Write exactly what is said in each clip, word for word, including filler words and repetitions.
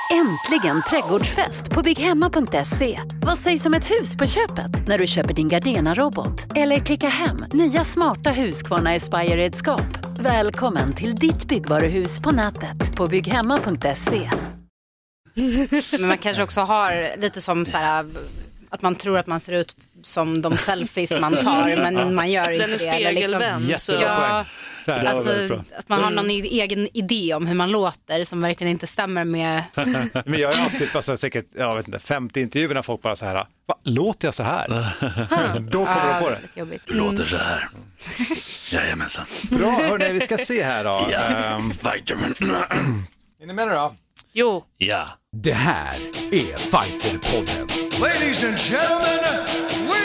Äntligen trädgårdsfest på bygghemma punkt se. Vad sägs om ett hus på köpet när du köper din Gardena-robot? Eller klicka hem nya smarta Husqvarna Aspire-redskap. Välkommen till ditt byggvaruhus på nätet på bygghemma punkt se. Men man kanske också har lite som så här, att man tror att man ser ut som de selfies man tar, men man gör inte det. Den är spegelvänd. Liksom. Ja, alltså, att man har någon egen idé om hur man låter som verkligen inte stämmer med... Men jag har haft typ, alltså, säkert jag vet inte, femtio intervjuer när folk bara så här, va, låter jag så här? Då kommer ah, de på det. Jobbigt. Du låter så här. Jajamensan. Bra, hörni, vi ska se här då. Ja, um, Fighterman. Är ni med då? Jo. Ja. Det här är Fighterpodden. Ladies and gentlemen, we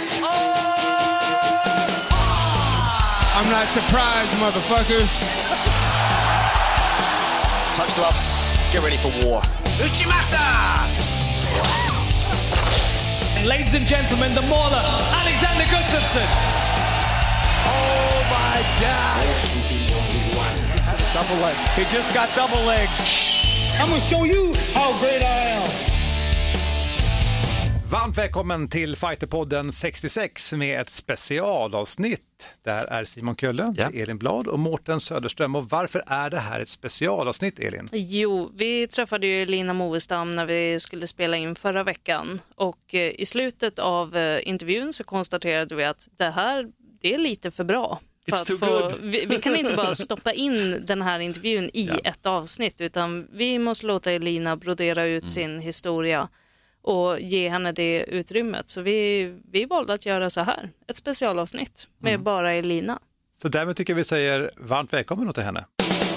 are... I'm not surprised, motherfuckers. Touch gloves, get ready for war. Uchimata! And ladies and gentlemen, the mauler, Alexander Gustafsson. Oh my God! Double leg. He just got double leg. I'm gonna show you how great I am. Varmt välkommen till Fighterpodden sextiosex med ett specialavsnitt. Där är Simon Kölle, ja. Elin Blad och Mårten Söderström. Och varför är det här ett specialavsnitt, Elin? Jo, vi träffade ju Lina Moestam när vi skulle spela in förra veckan. Och eh, i slutet av eh, intervjun så konstaterade vi att det här, det är lite för bra. För att få, vi, vi kan inte bara stoppa in den här intervjun i ja. ett avsnitt, utan vi måste låta Elina brodera ut mm. sin historia och ge henne det utrymmet. Så vi, vi valde att göra så här, ett specialavsnitt med mm. bara Elina. Så därmed tycker vi säger varmt välkommen till henne.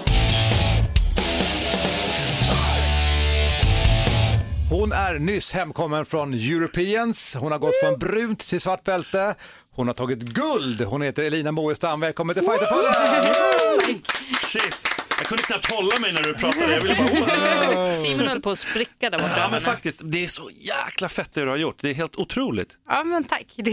Hon är nyss hemkommen från Europeans. Hon har gått från brunt till svart bälte. Hon har tagit guld. Hon heter Elina Moestam. Välkommen till Fighterpodden! Shit, jag kunde knappt hålla mig när du pratade. Jag ville bara... Oh. Simon höll på att spricka där borta. Ja, men faktiskt, det är så jäkla fett det du har gjort. Det är helt otroligt. Ja, men tack. Det...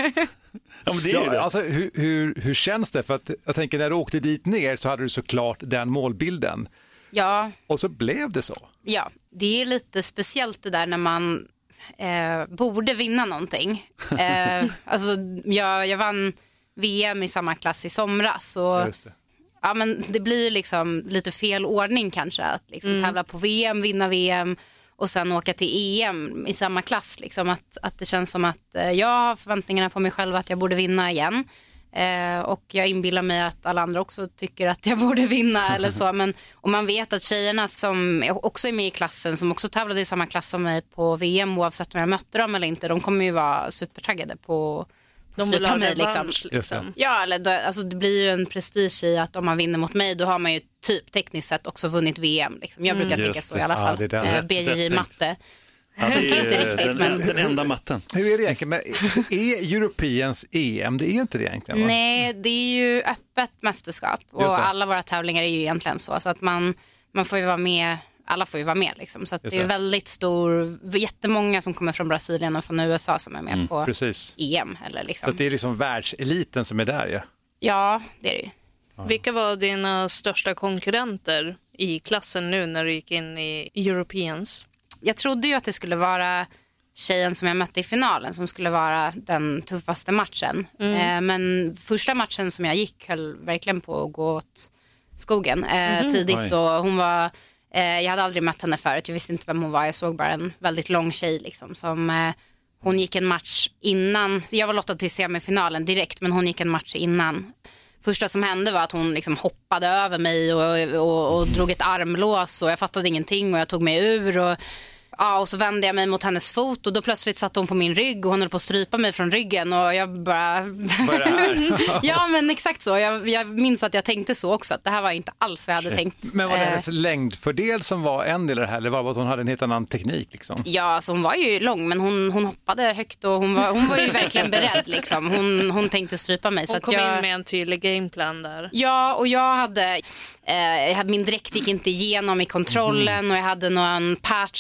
ja, men det är ja, det. Alltså, hur, hur, hur känns det? För att jag tänker, när du åkte dit ner så hade du såklart den målbilden. Ja. Och så blev det så. Ja, det är lite speciellt det där när man eh, borde vinna någonting. Eh, alltså, jag, jag vann V M i samma klass i somras. Och, Just det. Ja, men det blir liksom lite fel ordning kanske. Att liksom mm. tävla på V M, vinna V M och sen åka till E M i samma klass. Liksom. Att, att det känns som att eh, jag har förväntningarna på mig själv att jag borde vinna igen. Eh, och jag inbillar mig att alla andra också tycker att jag borde vinna eller så, men och man vet att tjejerna som också är med i klassen, som också tävlade i samma klass som mig på V M, oavsett om jag mötte dem eller inte, de kommer ju vara supertaggade på de vill ha mig liksom. liksom. Ja, eller då, alltså det blir ju en prestige i att om man vinner mot mig, då har man ju typ tekniskt sett också vunnit V M liksom. Jag brukar mm, tänka så i alla fall. Ja, eh, B J J matte. Ja, det är inte riktigt, den, men... den enda matten. Hur är det egentligen? Men är Europeans E M, det är inte det egentligen, va? Nej, det är ju öppet mästerskap. Och alla våra tävlingar är ju egentligen så. Så att man, man får ju vara med, alla får ju vara med liksom. Så att det är väldigt stor, jättemånga som kommer från Brasilien och från U S A som är med mm, på precis. E M. Eller liksom. Så att det är liksom världseliten som är där, ja? Ja, det är det ju. Ja. Vilka var dina största konkurrenter i klassen nu när du gick in i Europeans? Jag trodde ju att det skulle vara tjejen som jag mötte i finalen som skulle vara den tuffaste matchen. Mm. Eh, men första matchen som jag gick höll verkligen på att gå åt skogen eh, mm. tidigt. Oj. Och hon var, eh, jag hade aldrig mött henne förut, jag visste inte vem hon var. Jag såg bara en väldigt lång tjej liksom, som... Eh, hon gick en match innan, jag var lottad till semifinalen direkt, men hon gick en match innan. Första som hände var att hon liksom hoppade över mig och, och, och drog ett armlås och jag fattade ingenting och jag tog mig ur och, ja, och så vände jag mig mot hennes fot och då plötsligt satt hon på min rygg och hon höll på att strypa mig från ryggen och jag bara... Vad är det här? Ja, men exakt så. Jag, jag minns att jag tänkte så också, att det här var inte alls vad jag hade Shit. tänkt. Men var det hennes eh... längdfördel som var en del av det här, eller var det att hon hade en helt annan teknik liksom? Ja, alltså hon var ju lång, men hon, hon hoppade högt och hon var, hon var ju verkligen beredd liksom. Hon, hon tänkte strypa mig. Hon så att kom jag... in med en tydlig gameplan där. Ja, och jag hade, eh, jag hade min dräkt gick inte igenom i kontrollen mm. och jag hade någon patch som var för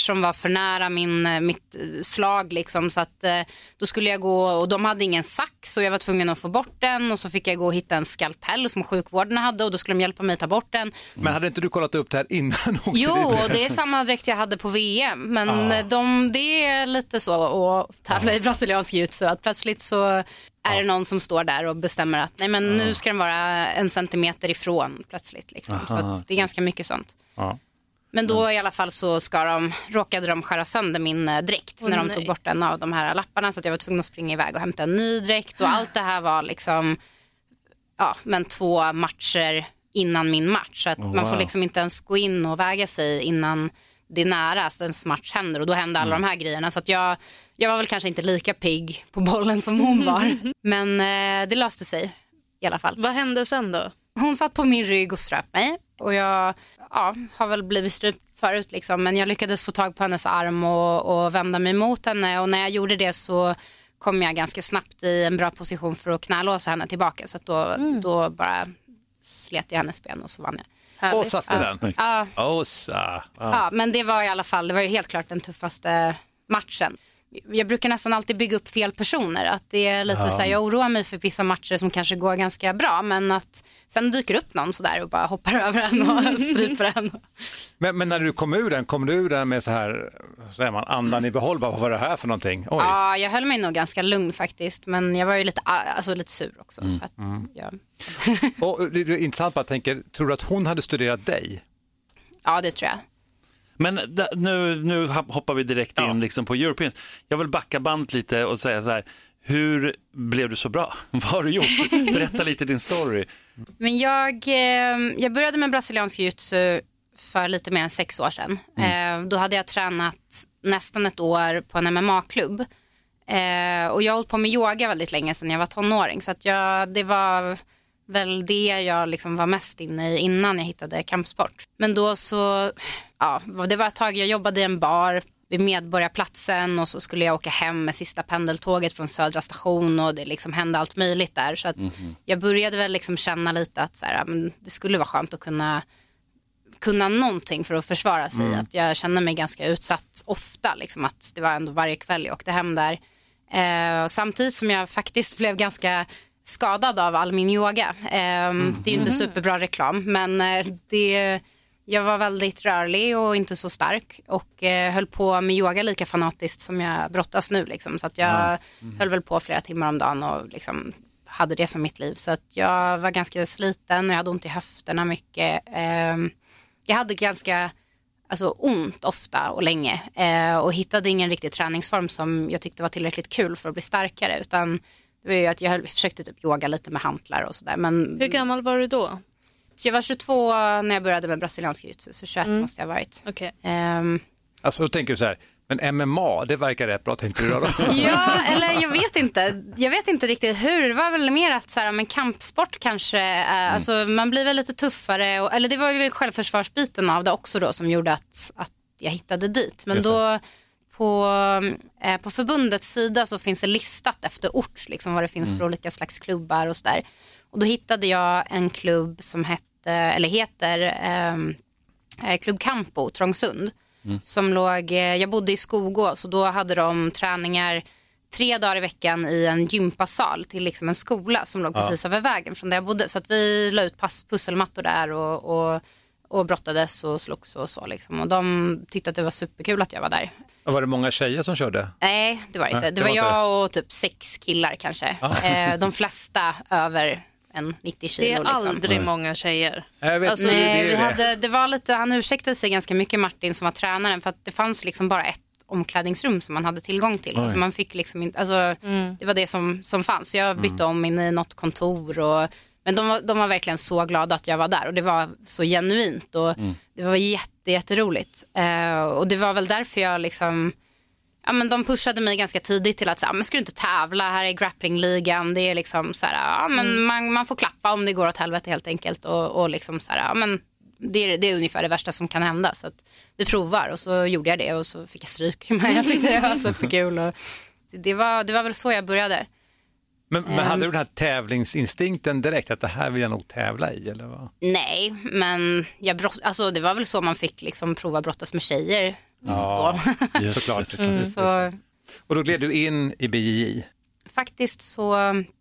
nära min, mitt slag liksom, så att eh, då skulle jag gå, och de hade ingen sax och jag var tvungen att få bort den, och så fick jag gå och hitta en skalpell som sjukvården hade, och då skulle de hjälpa mig att ta bort den. Men hade inte du kollat upp det här innan? Jo, och det är samma dräkt jag hade på V M, men ah. de, det är lite så att tävla ah. i brasiliansk jiu-jitsu, att plötsligt så är ah. det någon som står där och bestämmer att nej, men ah. nu ska den vara en centimeter ifrån plötsligt liksom. Så att det är ganska mycket sånt. Ah. Men då mm. i alla fall så ska de, råkade de skära sönder min dräkt oh, när de nej. tog bort en av de här lapparna, så att jag var tvungen att springa iväg och hämta en ny dräkt, och allt det här var liksom ja, men två matcher innan min match, så att oh, man får liksom inte ens gå in och väga sig innan det är nära att ens match händer, och då hände alla mm. de här grejerna, så att jag, jag var väl kanske inte lika pigg på bollen som hon var, men eh, det löste sig i alla fall. Vad hände sen då? Hon satt på min rygg och ströp mig, och jag ja, har väl blivit strypt förut liksom, men jag lyckades få tag på hennes arm och, och vända mig mot henne, och när jag gjorde det så kom jag ganska snabbt i en bra position för att knälåsa henne tillbaka, så att då, mm. då bara slet jag hennes ben och så vann jag. Härligt. Och satte den. Ja. Oh, så. Ja. ja, men det var i alla fall, det var ju helt klart den tuffaste matchen. Jag brukar nästan alltid bygga upp fel personer, att det är lite ja. så här, jag oroar mig för vissa matcher som kanske går ganska bra, men att sen dyker upp någon så där och bara hoppar över en och stryper en. Men, men när du kom ur den, kom du ur den med så här, så säger man, andan i behåll, vad var det här för någonting? Oj. Ja, jag höll mig nog ganska lugn faktiskt, men jag var ju lite, alltså, lite sur också. Mm. För att, mm. jag... och det är intressant, bara tänker, tror du att hon hade studerat dig? Ja, det tror jag. Men da, nu, nu hoppar vi direkt in ja. liksom på Europeans. Jag vill backa band lite och säga så här, hur blev du så bra? Vad har du gjort? Berätta lite din story. Men jag, eh, jag började med brasiliansk jiu-jitsu för lite mer än sex år sedan. Mm. Eh, då hade jag tränat nästan ett år på en M M A-klubb. Eh, och jag har hållit på med yoga väldigt länge sedan jag var tonåring. Så att jag, det var väl det jag liksom var mest inne i innan jag hittade kampsport. Men då så, ja, det var ett tag jag jobbade i en bar vid Medborgarplatsen, och så skulle jag åka hem med sista pendeltåget från Södra station, och det liksom hände allt möjligt där. Så att mm-hmm. jag började väl liksom känna lite att så här, men det skulle vara skönt att kunna, kunna någonting för att försvara sig. Mm. Att jag kände mig ganska utsatt ofta, liksom, att det var ändå varje kväll jag åkte hem där. Eh, samtidigt som jag faktiskt blev ganska skadad av all min yoga. Eh, mm. Det är ju inte superbra reklam, men eh, det, jag var väldigt rörlig och inte så stark, och eh, höll på med yoga lika fanatiskt som jag brottas nu. Liksom. Så att jag mm. höll väl på flera timmar om dagen och liksom hade det som mitt liv. Så att jag var ganska sliten och jag hade ont i höfterna mycket. Eh, jag hade ganska alltså, ont ofta och länge, eh, och hittade ingen riktig träningsform som jag tyckte var tillräckligt kul för att bli starkare, utan det var ju att jag försökte typ yoga lite med hantlar och sådär. Men hur gammal var du då? Jag var tjugotvå när jag började med brasiliansk jiu-jitsu, så tjugoett mm. måste jag ha varit. Okay. Um, alltså då tänker du så här, men M M A, det verkar rätt bra, tänkte du då? Ja, eller jag vet inte. Jag vet inte riktigt hur. Det var väl mer att så här, men kampsport kanske, eh, mm. alltså man blir väl lite tuffare. Och, eller det var ju väl självförsvarsbiten av det också då som gjorde att, att jag hittade dit. Men då på, eh, på förbundets sida så finns det listat efter ort, liksom vad det finns mm. för olika slags klubbar och sådär. Och då hittade jag en klubb som hette, eller heter eh, Klubb Campo, Trångsund. Mm. Som låg, jag bodde i Skogå, så då hade de träningar tre dagar i veckan i en gympasal till liksom en skola som låg ja. precis över vägen från där jag bodde. Så att vi la ut pass, pusselmattor där och, och, och brottades och slogs och så liksom. Och de tyckte att det var superkul att jag var där. Och var det många tjejer som körde? Nej, det var inte. Nej, det, det var, var jag och typ sex killar kanske. Ah. De flesta över en nittio kilo. Det är liksom. aldrig Nej. många tjejer. Jag vet, alltså, nej, det, vi hade, det var lite, han ursäktade sig ganska mycket, Martin som var tränaren, för att det fanns liksom bara ett omklädningsrum som man hade tillgång till. Alltså man fick liksom inte, alltså, mm. det var det som, som fanns. Så jag bytte mm. om in i något kontor. Och, men de var, de var verkligen så glada att jag var där. Och det var så genuint. Och mm. det var jätte, jätteroligt. Uh, och det var väl därför jag liksom... Ja, men de pushade mig ganska tidigt till att säga, men ska du inte tävla, här i grapplинgligan, det är liksom så här, ja, men mm. man, man får klappa om det går åt helvete helt enkelt, och, och liksom så här, ja, men det är, det är ungefär det värsta som kan hända, så att vi provar, och så gjorde jag det och så fick jag stryk, men jag tyckte det var superkul, och det var, det var väl så jag började. Men, men hade du den här tävlingsinstinkten direkt, att det här vill jag nog tävla i, eller vad? Nej, men jag brott, alltså, det var väl så man fick liksom prova brottas med tjejer Ja, då. såklart. såklart. Mm. Så, och då gled du in i B J J? Faktiskt så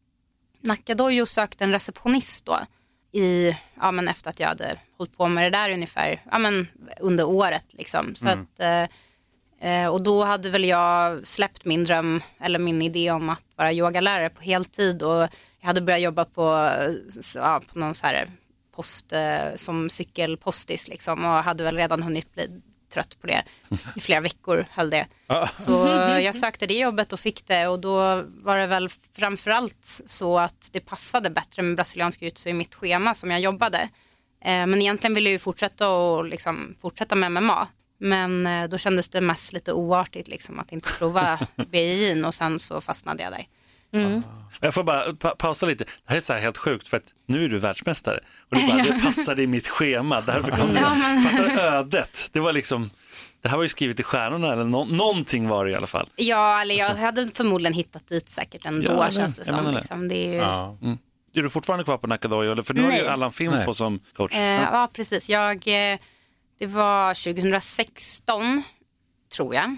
Nacka Dojo sökte en receptionist då i, ja, men efter att jag hade hållit på med det där ungefär ja, men under året liksom. Så Mm. att, eh, och då hade väl jag släppt min dröm eller min idé om att vara yogalärare på heltid och jag hade börjat jobba på, ja, på någon så här post eh, som cykelpostis liksom och hade väl redan hunnit bli trött på det. I flera veckor höll det. Så jag sökte det jobbet och fick det och då var det väl framförallt så att det passade bättre med brasiliansk jiu-jitsu i mitt schema som jag jobbade. Eh, men egentligen ville jag ju fortsätta och liksom fortsätta med M M A. Men eh, då kändes det mest lite oartigt liksom att inte prova B J J och sen så fastnade jag där. Mm. Jag får bara pa- pausa lite. Det här är så här helt sjukt för att nu är du världsmästare. Och det, bara, det passade i mitt schema. Därför kom det. Ja, men... Fattar ödet. Det var liksom, det här var ju skrivet i stjärnorna eller no- någonting var det i alla fall. Ja, eller jag alltså... hade förmodligen hittat dit säkert ändå ja, känns det som. Liksom. Det är ju... Ja. Mm. Är du fortfarande kvar på Nacka Dojo? Eller? För nu har ju Allan Finfo som coach. Eh, ja. ja, precis. Jag, eh, det var tjugohundrasexton tror jag.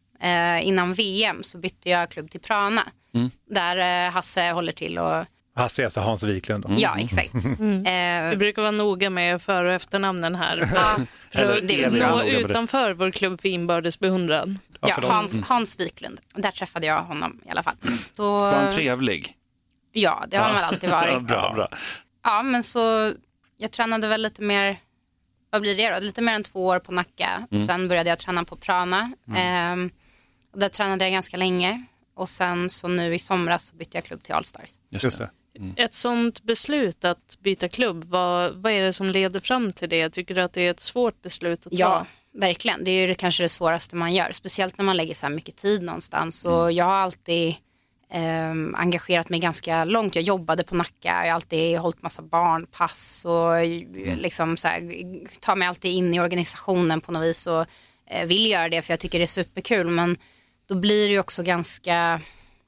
Eh, innan V M så bytte jag klubb till Prana. Mm. Där eh, Hasse håller till och... Hasse är alltså Hans Wiklund. Mm. Ja, exakt. Mm. Eh, Vi brukar vara noga med för- och efternamnen här. ja, För det är att bra. nå utanför vår klubb för inbördes beundran. Ja, Hans, Hans Wiklund. Där träffade jag honom i alla fall. Så, var han trevlig? Ja, det har han väl alltid varit. Ja, bra, bra. Ja, men så jag tränade väl lite mer, vad blir det då? Lite mer än två år på Nacka. Mm. Och sen började jag träna på Prana. Mm. Ehm, och där tränade jag ganska länge. Och sen så nu i somras så bytte jag klubb till Allstars. Just det. Mm. Ett sånt beslut att byta klubb, vad, vad är det som leder fram till det? Tycker du att det är ett svårt beslut att ta? Ja, verkligen. Det är ju det, kanske det svåraste man gör. Speciellt när man lägger så här mycket tid någonstans. Så mm. jag har alltid eh, engagerat mig ganska långt. Jag jobbade på Nacka. Jag har alltid hållit massa barnpass. Och mm. liksom så här, tar mig alltid in i organisationen på något vis. Och eh, vill göra det för jag tycker det är superkul. Men då blir det ju också ganska...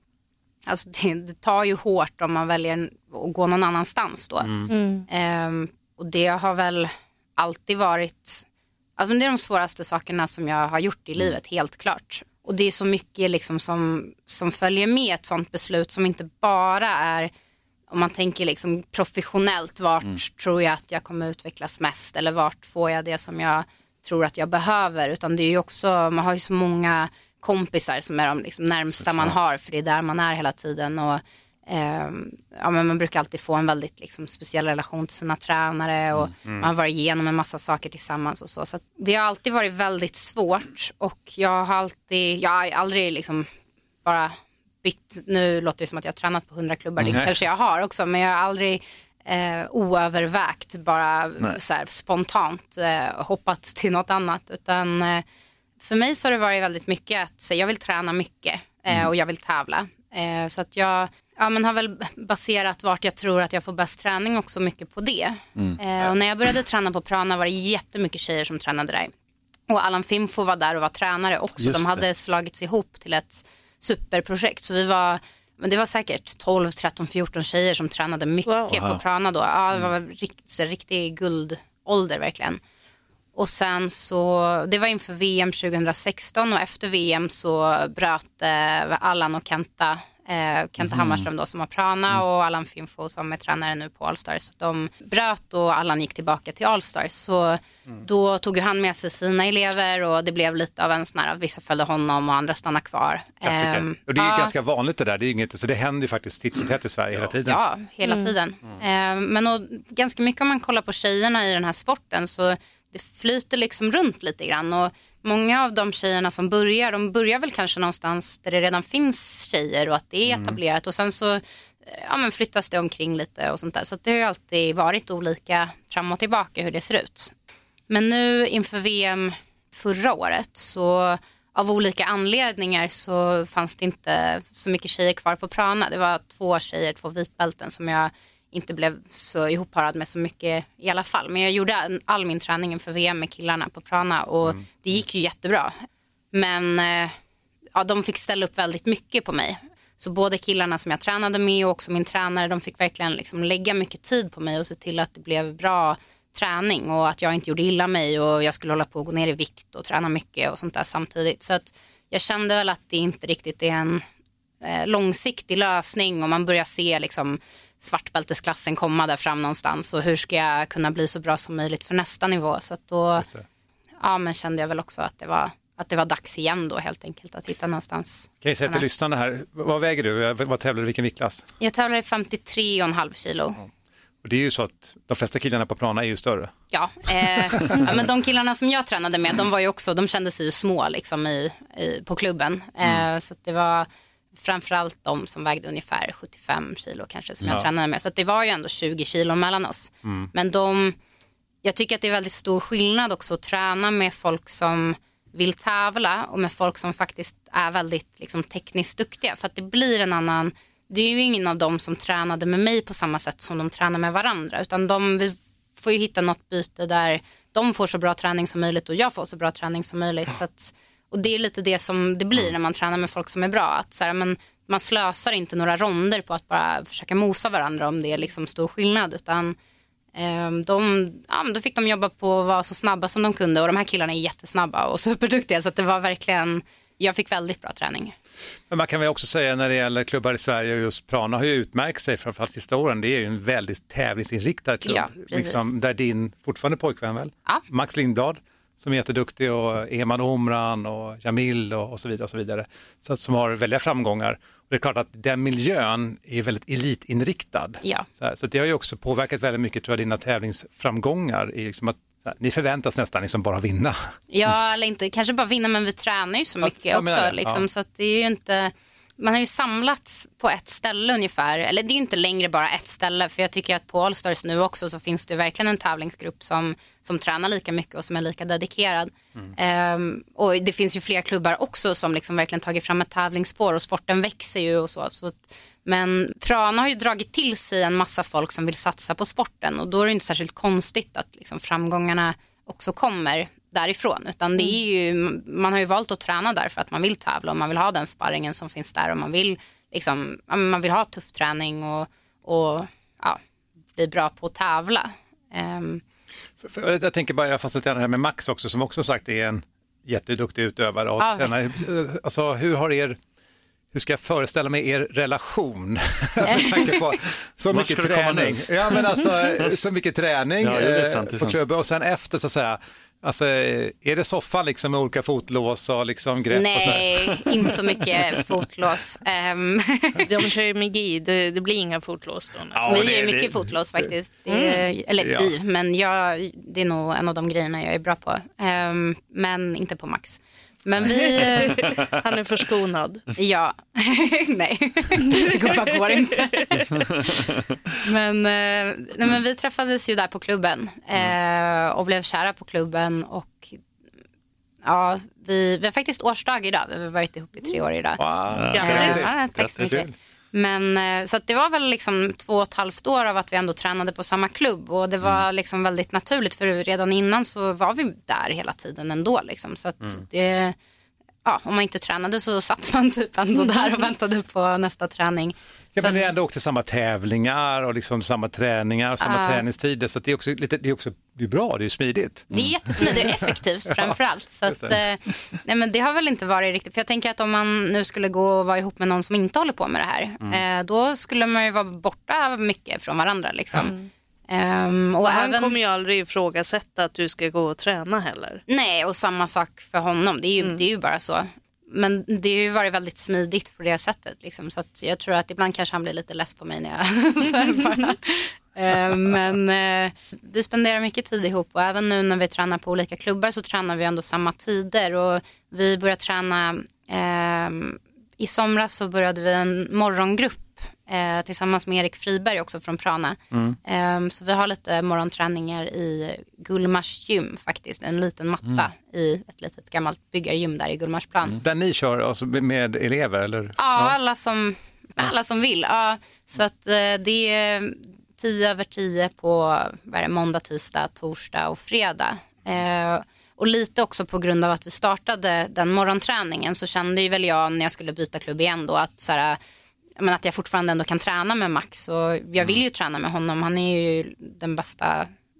Alltså det, det tar ju hårt om man väljer att gå någon annanstans då. Mm. Um, och det har väl alltid varit... Alltså det är de svåraste sakerna som jag har gjort i livet, helt klart. Och det är så mycket liksom som, som följer med ett sånt beslut som inte bara är... Om man tänker liksom professionellt, vart mm. tror jag att jag kommer utvecklas mest? Eller vart får jag det som jag tror att jag behöver? Utan det är ju också... Man har ju så många... kompisar som är de liksom närmsta man har för det är där man är hela tiden och eh, ja, men man brukar alltid få en väldigt liksom, speciell relation till sina tränare och mm. man har varit igenom en massa saker tillsammans och så, så att det har alltid varit väldigt svårt och jag har alltid, jag har aldrig liksom bara bytt, nu låter det som att jag har tränat på hundra klubbar, mm. det kanske jag har också, men jag har aldrig eh, oövervägt bara så här, spontant eh, hoppat till något annat utan eh, för mig så har det varit väldigt mycket att så jag vill träna mycket eh, mm. och jag vill tävla. Eh, så att jag ja, men har väl baserat vart jag tror att jag får bäst träning också mycket på det. Mm. Eh, och när jag började träna på Prana var det jättemycket tjejer som tränade där. Och Allan Finfo var där och var tränare också. Just De hade det. slagits ihop till ett superprojekt. Så vi var, men det var säkert tolv, tretton, fjorton tjejer som tränade mycket wow. på Prana då. Ja, det var en rikt, riktig guldålder verkligen. Och sen så, det var inför V M tjugohundrasexton och efter V M så bröt eh, Allan och Kenta, eh, Kenta mm. Hammarström då som har Prana mm. och Allan Finfo som är tränare nu på Allstars. Så de bröt och Allan gick tillbaka till Allstars. Så mm. då tog ju han med sig sina elever och det blev lite av en sån här, vissa följde honom och andra stannade kvar. Klassiker. Um, och det är ju ja. ganska vanligt det där, det är inget, så det händer ju faktiskt titt och tätt i Sverige hela tiden. Ja, hela mm. tiden. Mm. Um, men och, ganska mycket om man kollar på tjejerna i den här sporten så det flyter liksom runt lite grann och många av de tjejerna som börjar, de börjar väl kanske någonstans där det redan finns tjejer och att det är etablerat och sen så ja, men flyttas det omkring lite och sånt där. Så det har ju alltid varit olika fram och tillbaka hur det ser ut. Men nu inför V M förra året så av olika anledningar så fanns det inte så mycket tjejer kvar på Prana. Det var två tjejer, två vitbälten som jag inte blev så ihopparad med så mycket i alla fall. Men jag gjorde all min träning för V M med killarna på Prana och mm. det gick ju jättebra. Men ja, de fick ställa upp väldigt mycket på mig. Så både killarna som jag tränade med och också min tränare, de fick verkligen liksom lägga mycket tid på mig och se till att det blev bra träning och att jag inte gjorde illa mig och jag skulle hålla på att gå ner i vikt och träna mycket och sånt där samtidigt. Så att jag kände väl att det inte riktigt är en eh, långsiktig lösning om man börjar se liksom svartbältesklassen komma där fram någonstans och hur ska jag kunna bli så bra som möjligt för nästa nivå. Så att då ja, men kände jag väl också att det var att det var dags igen då helt enkelt att hitta någonstans. Kan jag säga till lyssnarna här, vad väger du? Vad tävlar du i vilken viktklass? Jag tävlar i femtiotre komma fem kilo. Ja. Och det är ju så att de flesta killarna på Prana är ju större. Ja, eh, ja men de killarna som jag tränade med, de var ju också, de kände sig ju små liksom i, i, på klubben. Eh, mm. Så att det var framförallt de som vägde ungefär sjuttiofem kilo kanske som ja. jag tränade med. Så att det var ju ändå tjugo kilo mellan oss. Mm. Men de, jag tycker att det är väldigt stor skillnad också att träna med folk som vill tävla och med folk som faktiskt är väldigt liksom, tekniskt duktiga. För att det blir en annan, det är ju ingen av dem som tränade med mig på samma sätt som de tränar med varandra. Utan de, vi får ju hitta något byte där de får så bra träning som möjligt och jag får så bra träning som möjligt. Så att, och det är lite det som det blir när man tränar med folk som är bra. Att så här, men, man slösar inte några ronder på att bara försöka mosa varandra om det är liksom stor skillnad. Utan eh, de, ja, då fick de jobba på att vara så snabba som de kunde. Och de här killarna är jättesnabba och superduktiga. Så att det var verkligen, jag fick väldigt bra träning. Men man kan väl också säga när det gäller klubbar i Sverige och just Prana har ju utmärkt sig framförallt sista åren. Det är ju en väldigt tävlingsinriktad klubb. Ja, liksom, där din fortfarande pojkvän väl? Ja. Max Lindblad som är jätteduktig och Eman Omran och Jamil och, och så vidare och så vidare. Så att, som har väldiga framgångar. Och det är klart att den miljön är väldigt elitinriktad. Ja. Så, här, så det har ju också påverkat väldigt mycket tror jag, dina tävlingsframgångar i liksom att här, ni förväntas nästan liksom bara vinna. Ja, eller inte kanske bara vinna, men vi tränar ju så mycket ja, också. Liksom, ja. Så att det är ju inte, man har ju samlats på ett ställe ungefär. Eller det är ju inte längre bara ett ställe. För jag tycker att på Allstars nu också så finns det verkligen en tävlingsgrupp som, som tränar lika mycket och som är lika dedikerad. Mm. Um, och det finns ju fler klubbar också som liksom verkligen tagit fram ett tävlingsspår och sporten växer ju och så. så Men Prana har ju dragit till sig en massa folk som vill satsa på sporten och då är det inte särskilt konstigt att liksom framgångarna också kommer därifrån. Utan det är ju, man har ju valt att träna där för att man vill tävla och man vill ha den sparringen som finns där och man vill, liksom, man vill ha tuff träning och, och ja, bli bra på att tävla. Um. För, för, jag tänker bara, jag fastnat det här med Max också som också sagt är en jätteduktig utövare. Och ja, tränare. Alltså, hur har er Hur ska jag föreställa mig er relation? För tanke på så mycket träning. Ja, men alltså, så mycket träning ja, det är sant, det är sant. På klubben och sen efter så att säga. Alltså, är det soffan liksom med olika fotlås och liksom grepp? Nej, och så inte så mycket fotlås. Um. De kör ju med G, det, det blir inga fotlås då. Ja, vi gör mycket det, fotlås faktiskt. Det, mm. Eller ja. vi, men jag, det är nog en av de grejerna jag är bra på. Um, men inte på Max. Men vi... Han är förskonad. Ja, nej, det går, bara går inte. men, eh, nej, men vi träffades ju där på klubben eh, och blev kära på klubben och ja, vi, vi har faktiskt årsdag idag. Vi har varit ihop i tre år idag. Wow. Eh, ja, tack så mycket. Men eh, så att det var väl liksom två och ett halvt år av att vi ändå tränade på samma klubb och det var mm. liksom väldigt naturligt för redan innan så var vi där hela tiden ändå liksom. Så att mm. det, ja, om man inte tränade så satt man typ ändå där och väntade på nästa träning. Ja, så men ni ändå åkte samma tävlingar och liksom samma träningar, samma uh, träningstider så att det är också lite, det är också det är bra, det är smidigt. Det är jättesmidigt och effektivt framförallt. Så att, nej, men det har väl inte varit riktigt, för jag tänker att om man nu skulle gå och vara ihop med någon som inte håller på med det här, mm. eh, då skulle man ju vara borta mycket från varandra liksom. Mm. Um, och, och han även, kommer ju aldrig ifrågasätta att du ska gå och träna heller. Nej, och samma sak för honom, det är ju, mm. det är ju bara så. Men det har ju varit väldigt smidigt på det sättet liksom, så att jag tror att ibland kanske han blir lite less på mig när jag så här bara. Uh, men uh, vi spenderar mycket tid ihop och även nu när vi tränar på olika klubbar så tränar vi ändå samma tider och vi börjar träna uh, i somras så började vi en morgongrupp uh, tillsammans med Erik Friberg också från Prana. Mm. Um, så vi har lite morgonträningar i Gullmars gym faktiskt, en liten matta mm. i ett litet gammalt byggargym där i Gullmarsplan. Mm. Där ni kör alltså med elever eller? Ja, ja. alla som alla som vill. Ja, så att uh, det är tio över tio på vad är det, måndag, tisdag, torsdag och fredag. Eh, och lite också på grund av att vi startade den morgonträningen så kände ju väl jag när jag skulle byta klubb igen då att, så här, men att jag fortfarande ändå kan träna med Max. Och jag vill ju träna med honom. Han är ju den bästa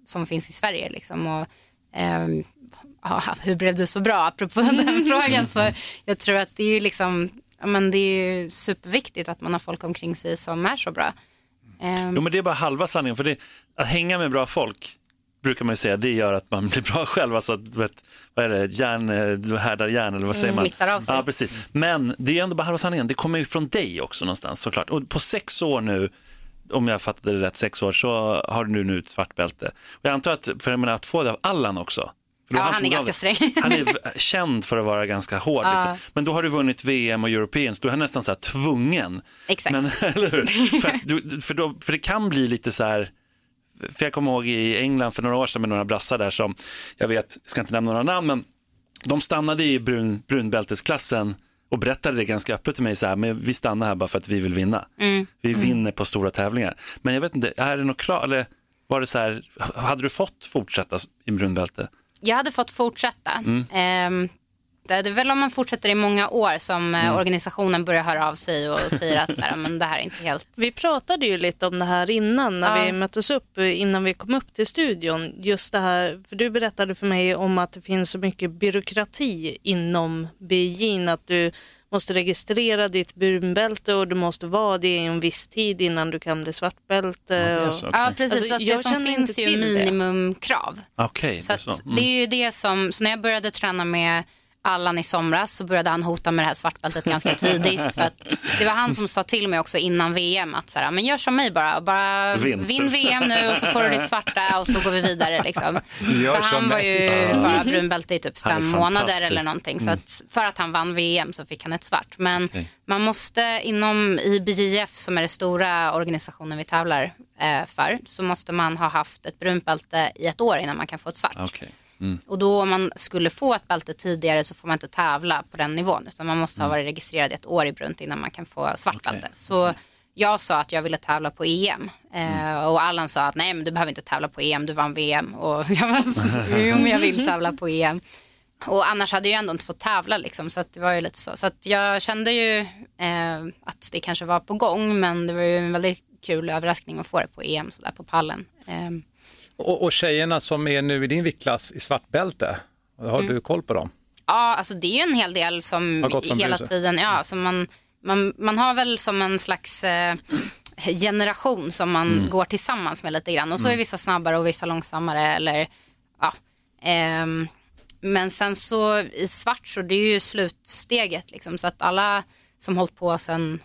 som finns i Sverige liksom. Och, eh, ja, hur blev det så bra apropå den frågan, så jag tror att det är ju liksom, ja, men det är ju superviktigt att man har folk omkring sig som är så bra. eh, Jo, men det är bara halva sanningen, för det, att hänga med bra folk brukar man ju säga, det gör att man blir bra själv, alltså att, vet, vad är det, järn, härdar järn eller vad säger man? Smittar av sig. Ja, precis. Men det är ändå bara halva sanningen, det kommer ju från dig också någonstans såklart. Och på sex år nu, om jag fattade det rätt, sex år, så har du nu ett svart bälte. Och jag antar att, för jag menar, att få det av Allan också. Ja, han, han är ganska sträng. Han är känd för att vara ganska hård. Ja. Liksom. Men då har du vunnit V M och Europeans, då är han nästan så här tvungen. Exakt. Men, eller hur? För, att du, för, då, för det kan bli lite så här... För jag kommer ihåg i England för några år sedan med några brassar där som, jag vet, ska inte nämna några namn, men de stannade i brun, brunbältesklassen och berättade det ganska öppet till mig så här, men vi stannar här bara för att vi vill vinna. Mm. Vi mm. vinner på stora tävlingar. Men jag vet inte, är det något klart, eller var det så här, hade du fått fortsätta i brunbälte? Jag hade fått fortsätta. Mm. Ehm, det är väl om man fortsätter i många år som mm. organisationen börjar höra av sig och säger att så här, men det här är inte helt... Vi pratade ju lite om det här innan när ja. vi möttes upp, innan vi kom upp till studion. Just det här, för du berättade för mig om att det finns så mycket byråkrati inom B J J, att du måste registrera ditt brunbälte och du måste vara det i en viss tid innan du kan bli svartbälte. Ja, det är så, okay. Ja, precis. Alltså, så att det som finns ju minimumkrav. Okay, så, så. Mm. det är ju det som, så när jag började träna med Allan i somras så började han hota med det här svartbältet ganska tidigt. För att det var han som sa till mig också innan V M att så här, men gör som mig bara. Bara Vinter. Vinn V M nu och så får du ditt svarta och så går vi vidare. Liksom. För han var ju ja. bara brunbälte i typ fem månader eller någonting. Så att för att han vann V M så fick han ett svart. Men okay. man måste inom I B J F, som är den stora organisationen vi tävlar eh, för, så måste man ha haft ett brunbälte i ett år innan man kan få ett svart. Okay. Mm. Och då om man skulle få ett bälte tidigare så får man inte tävla på den nivån, utan man måste ha varit registrerad i ett år i brunt innan man kan få svart okay. bälte. Så okay. jag sa att jag ville tävla på E M mm. eh, och Allan sa att nej, men du behöver inte tävla på E M, du vann V M. Och jag var jo, men jag vill tävla på E M. Och annars hade jag ändå inte fått tävla liksom, så att det var ju lite så. Så att jag kände ju eh, att det kanske var på gång, men det var ju en väldigt kul överraskning att få det på E M så där på pallen. Eh, Och, och tjejerna som är nu i din viktklass i svartbälte, har mm. du koll på dem? Ja, alltså det är ju en hel del som, som hela tiden, ja, som man, man, man har väl som en slags eh, generation som man mm. går tillsammans med lite grann. Och så är vissa snabbare och vissa långsammare eller ja. Eh, men sen så i svart så det är ju slutsteget liksom, så att alla som hållit på sen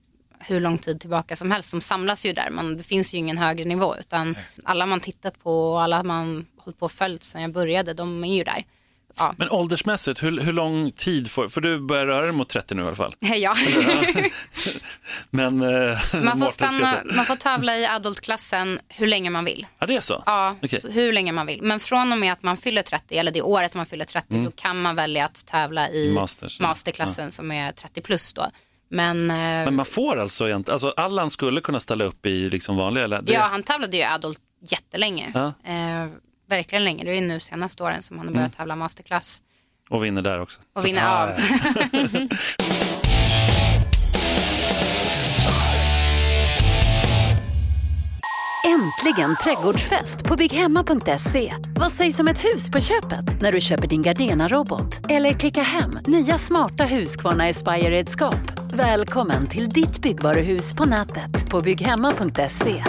hur lång tid tillbaka som helst, som samlas ju där. Man, det finns ju ingen högre nivå, utan alla man tittat på och alla man hållit på och följt sedan jag började, de är ju där. Ja. Men åldersmässigt, hur, hur lång tid får, för du börjar röra dig mot trettio nu i alla fall. Ja. Men, eh, man, får stanna, man får tävla i adultklassen hur länge man vill. Ja, det är så? Ja, okay. så hur länge man vill. Men från och med att man fyller trettio, eller det året man fyller trettio, mm. så kan man välja att tävla i Masters, masterklassen ja. som är trettio plus då. Men, men man får alltså egentligen, alltså Allan skulle kunna ställa upp i liksom vanliga eller? Det... Ja, han tävlade ju adult jättelänge. Ja. Eh, verkligen länge. Det är ju nu senaste åren som han har börjat mm. tävla masterklass. Och vinner där också. Och vinner av. Äntligen trädgårdsfest på bygghemma punkt se. Vad sägs om ett hus på köpet när du köper din Gardena-robot? Eller klicka hem nya smarta Husqvarna Aspire-redskap. Välkommen till ditt byggvaruhus på nätet på bygghemma punkt se.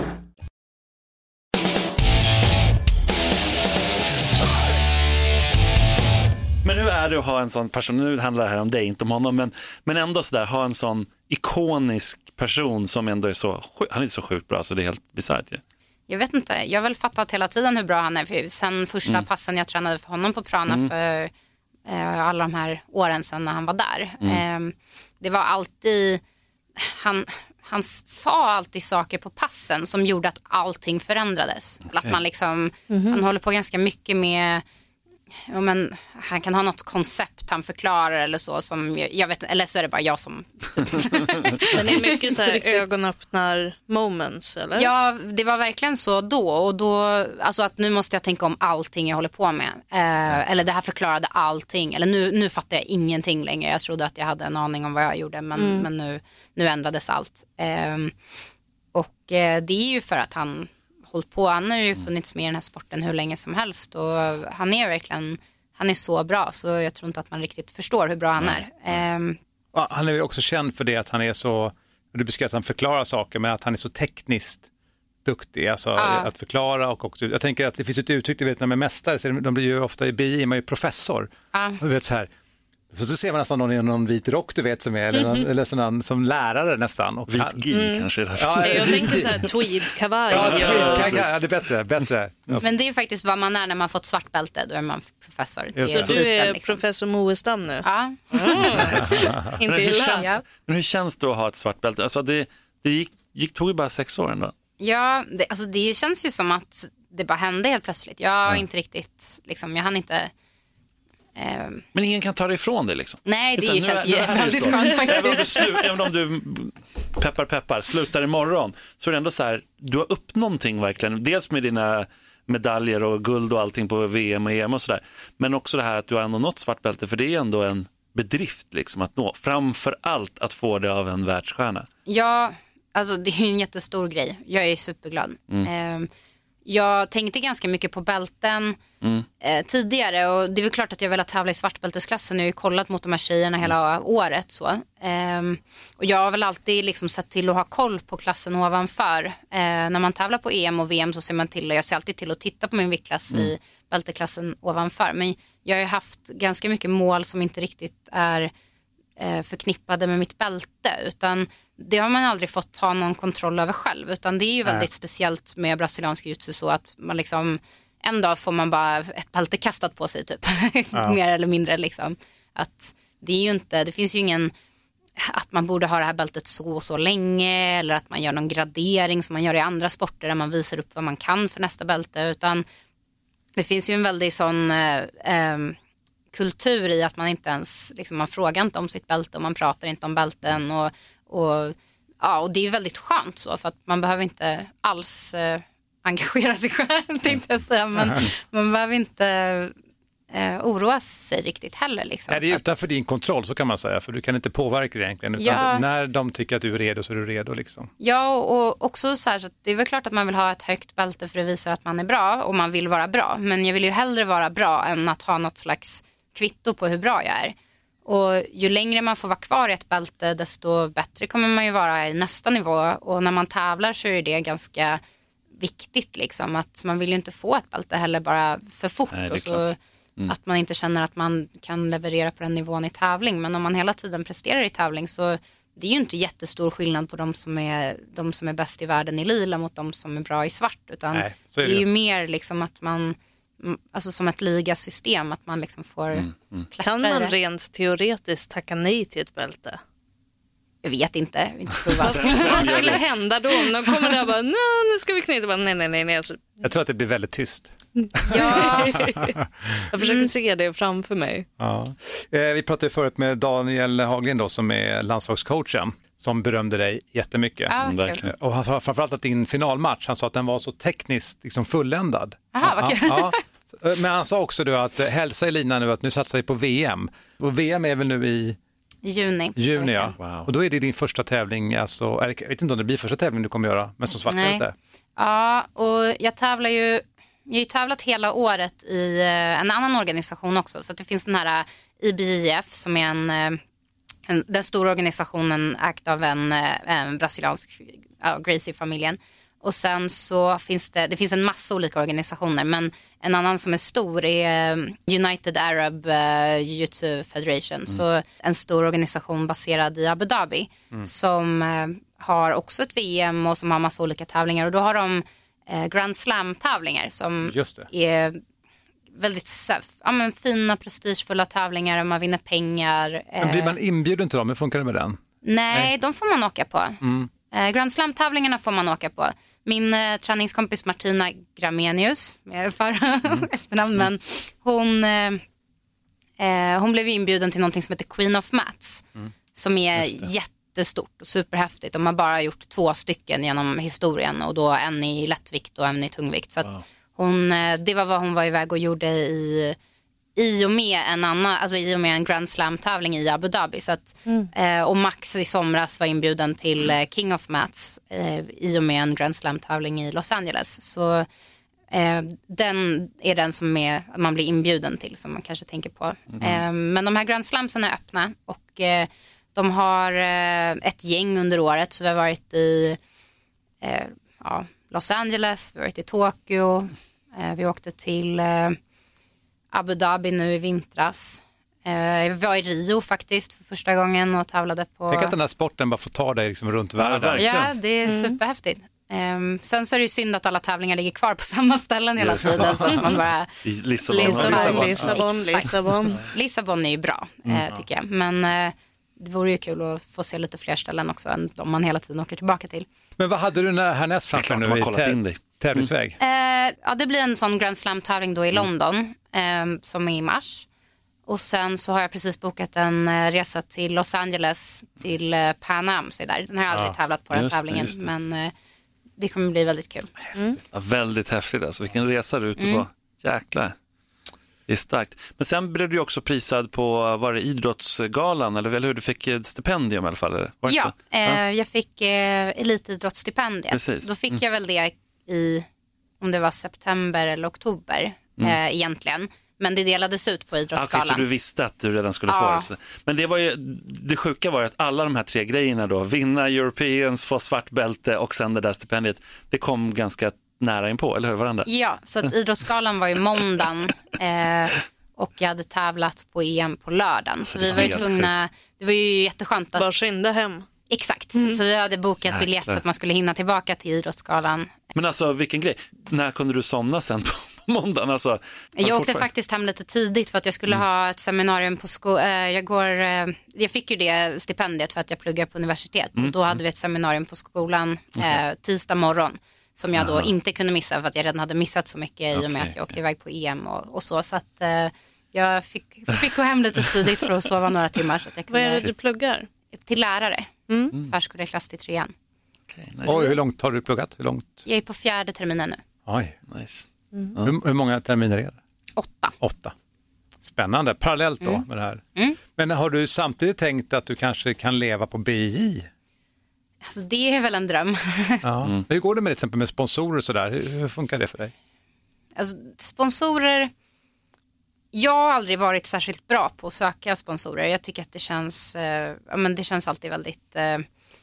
Men hur är det att ha en sån person, nu handlar det här om dig, inte om honom, men, men ändå sådär, ha en sån ikonisk person som ändå är så, han är så sjukt bra så det är helt bisarrt ju. Jag vet inte, jag har väl fattat hela tiden hur bra han är, för sen första mm. passen jag tränade för honom på Prana mm. för eh, alla de här åren sedan när han var där. Mm. Eh, det var alltid, han, han sa alltid saker på passen som gjorde att allting förändrades. Okay. Att man liksom, mm-hmm. han håller på ganska mycket med, ja, men han kan ha något koncept han förklarar eller så som jag, jag vet, eller så är det bara jag som men det är mycket så här ögonöppnar moments eller? Ja, det var verkligen så då och då, alltså att nu måste jag tänka om allting jag håller på med eh, eller det här förklarade allting eller nu, nu fattar jag ingenting längre. Jag trodde att jag hade en aning om vad jag gjorde men, mm. men nu, nu ändrades allt eh, och eh, det är ju för att han hållit på. Han har ju funnits med i den här sporten hur länge som helst och han är verkligen, han är så bra så jag tror inte att man riktigt förstår hur bra han är. Um, ja, han är ju också känd för det att han är så, du beskrev att han förklarar saker men att han är så tekniskt duktig, alltså ja. att förklara och också, jag tänker att det finns ett uttryck, du vet när man är mästare, så de blir ju ofta i B I, man är ju professor. Ja. Du vet så här, så, så ser man nästan någon i någon vit rock du vet som är, eller, någon, eller sån, som lärare nästan. Och vit gi mm. kanske. Ja, jag tänker så här tweed-kavaj. Ja, tweed-kavaj, ja, det är bättre, bättre. Ja. Men det är faktiskt vad man är när man fått svart bälte, då är man professor. Det är så du är liksom. Professor Moestam nu? Ja. Mm. Inte men, hur känns, ja. men hur känns det att ha ett svart bälte? Alltså det, det gick, gick, tog ju bara sex år ändå. Ja, det, alltså det känns ju som att det bara hände helt plötsligt. Jag har ja. inte riktigt, liksom, jag hann inte... Eh... Men ingen kan ta det ifrån det liksom? Nej, det, det ju, känns ju väldigt skönt faktiskt. Även om, slu, även om du, peppar peppar, slutar imorgon, så är det ändå så här, du har upp någonting verkligen. Dels med dina medaljer och guld och allting på V M och E M och sådär. Men också det här att du har ändå nått svart bälte, för det är ändå en bedrift liksom att nå. Framför allt att få det av en världsstjärna. Ja, alltså det är ju en jättestor grej. Jag är superglad. Mm. Jag tänkte ganska mycket på bälten mm. tidigare och det är väl klart att jag vill tävla i svartbältesklassen. Jag har ju kollat mot de här tjejerna hela mm. året. Så. Och jag har väl alltid liksom sett till att ha koll på klassen ovanför. När man tävlar på E M och V M så ser man till, och jag ser alltid till att titta på min viktklass mm. i bälteklassen ovanför. Men jag har ju haft ganska mycket mål som inte riktigt är förknippade med mitt bälte, utan det har man aldrig fått ha någon kontroll över själv, utan det är ju väldigt Nej. speciellt med brasiliansk jiu-jitsu så att man liksom en dag får man bara ett bälte kastat på sig typ ja. mer eller mindre liksom, att det är ju inte, det finns ju ingen att man borde ha det här bältet så och så länge eller att man gör någon gradering som man gör i andra sporter där man visar upp vad man kan för nästa bälte, utan det finns ju en väldigt sån eh, eh, kultur i att man inte ens, liksom, man frågar inte om sitt bälte och man pratar inte om bälten och, och, ja, och det är ju väldigt skönt så, för att man behöver inte alls eh, engagera sig själv, tänkte jag säga, men man behöver inte eh, oroa sig riktigt heller. Liksom, Nej, det är utanför att... din kontroll, så kan man säga, för du kan inte påverka det egentligen, utan ja. när de tycker att du är redo så är du redo. Liksom. Ja, och också så här, så att det är väl klart att man vill ha ett högt bälte för att visa att man är bra och man vill vara bra, men jag vill ju hellre vara bra än att ha något slags kvitto på hur bra jag är. Och ju längre man får vara kvar i ett bälte, desto bättre kommer man ju vara i nästa nivå. Och när man tävlar så är det ganska viktigt liksom, att man vill ju inte få ett bälte heller bara för fort. Nej, och så mm. att man inte känner att man kan leverera på den nivån i tävling. Men om man hela tiden presterar i tävling så det är ju inte jättestor skillnad på de som är, de som är bäst i världen i lila mot de som är bra i svart. Utan Nej, är det. det är ju mer liksom att man, alltså som ett ligasystem, att man liksom får mm, mm. Kan man rent teoretiskt tacka nej till ett bälte? Jag vet inte. inte vad, skulle, vad skulle hända då? Om de kommer där och bara, nu ska vi knyta. Bara, nej, nej, nej. nej. Alltså... Jag tror att det blir väldigt tyst. Ja. Jag försöker mm. se det framför mig. Ja. Eh, vi pratade förut med Daniel Haglin då, som är landslagscoachen, som berömde dig jättemycket. Ja, verkligen. Och han sa framförallt att din finalmatch, han sa att den var så tekniskt liksom fulländad. Aha, vad kul. Ja, ja. Men han sa också då att hälsa Elina nu att nu satsar vi på V M. Och V M är väl nu i juni. Juni, ja. Wow. Och då är det din första tävling, alltså, jag vet inte om det blir första tävling du kommer göra, men som svartbälte. Ja, och jag tävlar ju, jag har ju tävlat hela året i en annan organisation också, så att det finns den här I B I F som är en, en den stora organisationen ägd av en, en brasiliansk, ja, Gracie-familjen. Och sen så finns det, det finns en massa olika organisationer, men en annan som är stor är United Arab uh, Jiu-Jitsu Federation. Mm. Så en stor organisation baserad i Abu Dhabi mm. som uh, har också ett V M och som har massa olika tävlingar. Och då har de uh, Grand Slam-tävlingar som är väldigt ja, men fina, prestigefulla tävlingar och man vinner pengar. Men blir man inbjuden till dem? Hur funkar det med den? Nej, Nej. de får man åka på. Mm. Grand Slam-tävlingarna får man åka på. Min eh, träningskompis Martina Gramenius, med för mm. efternamn, men hon, eh, hon blev inbjuden till någonting som heter Queen of Mats, mm. som är jättestort och superhäftigt. De har bara gjort två stycken genom historien, och då en i lättvikt och en i tungvikt. Så att wow. hon, det var vad hon var iväg och gjorde i i och med en annan, alltså i och med en Grand Slam-tävling i Abu Dhabi. Så att, mm. eh, och Max i somras var inbjuden till eh, King of Mats eh, i och med en Grand Slam-tävling i Los Angeles. Så eh, den är den som är, man blir inbjuden till, som man kanske tänker på. Mm. Eh, men de här Grand Slamsen är öppna och eh, de har eh, ett gäng under året. Så vi har varit i eh, ja, Los Angeles, vi har varit i Tokyo, eh, vi åkte till eh, Abu Dhabi nu i vintras. Eh, vi var i Rio faktiskt för första gången och tävlade på... Tänk att den här sporten bara får ta dig liksom runt världen. Ja, det är mm. superhäftigt. Um, sen så är det ju synd att alla tävlingar ligger kvar på samma ställen hela tiden. Så att man bara... Lissabon. Lissabon, Lissabon, Lissabon, Lissabon. Lissabon är ju bra, mm. eh, tycker jag. Men eh, det vore ju kul att få se lite fler ställen också än de man hela tiden åker tillbaka till. Men vad hade du när, härnäst framför nu i tä- tävlingsväg? Mm. Eh, ja, det blir en sån Grand Slam-tävling då i London eh, som är i mars. Och sen så har jag precis bokat en eh, resa till Los Angeles till eh, Pan Am. Så där. Den har jag aldrig ja, tävlat på den tävlingen, det, det. men eh, det kommer bli väldigt kul. Mm. Ja, väldigt häftigt alltså, vilken resa du är ute mm. på. Jäklar. Det är starkt. Men sen blev du också prisad på, var det idrottsgalan eller, eller hur? Du fick ett stipendium i alla fall? Eller? Var det ja, eh, ja, jag fick eh, elitidrottsstipendiet. Precis. Då fick mm. jag väl det i, om det var september eller oktober mm. eh, egentligen. Men det delades ut på idrottsgalan. Okay, så du visste att du redan skulle ja. få det. Men det var ju, det sjuka var att alla de här tre grejerna då, vinna Europeans, få svart bälte och sen det där stipendiet, det kom ganska nära in på, eller hur, varandra? Ja, så att idrottsgalan var ju måndagen eh, och jag hade tävlat på E M på lördagen. Så vi var ju tvungna, det var ju jätteskönt att... Bara skynda hem. Exakt, mm. så vi hade bokat biljett så att man skulle hinna tillbaka till idrottsgalan. Men alltså, vilken grej. När kunde du somna sen på måndagen? Alltså, jag åkte faktiskt hem lite tidigt för att jag skulle mm. ha ett seminarium på skolan. Jag, går, jag fick ju det stipendiet för att jag pluggar på universitet. Mm. Och då hade vi ett seminarium på skolan okay. eh, tisdag morgon. Som jag då Aha. inte kunde missa för att jag redan hade missat så mycket okay, i och med att jag åkte okay. iväg på E M och, och så. Så att eh, jag fick, fick gå hem lite tidigt för att sova några timmar. Så att jag kunde... Vad är det du pluggar? Till lärare. Mm. Mm. Förskoleklass till trean. Okay, nice. Oj, hur långt har du pluggat? Hur långt? Jag är på fjärde terminen nu. Oj, nice. Mm. Hur, hur många terminer är det? Åtta. Åtta. Spännande, parallellt då mm. med det här. Mm. Men har du samtidigt tänkt att du kanske kan leva på B I? Alltså det är väl en dröm. Ja. Mm. Hur går det med till exempel med sponsorer och sådär? Hur, hur funkar det för dig? Alltså sponsorer, jag har aldrig varit särskilt bra på att söka sponsorer. Jag tycker att det känns, eh, ja, men det känns alltid väldigt, eh,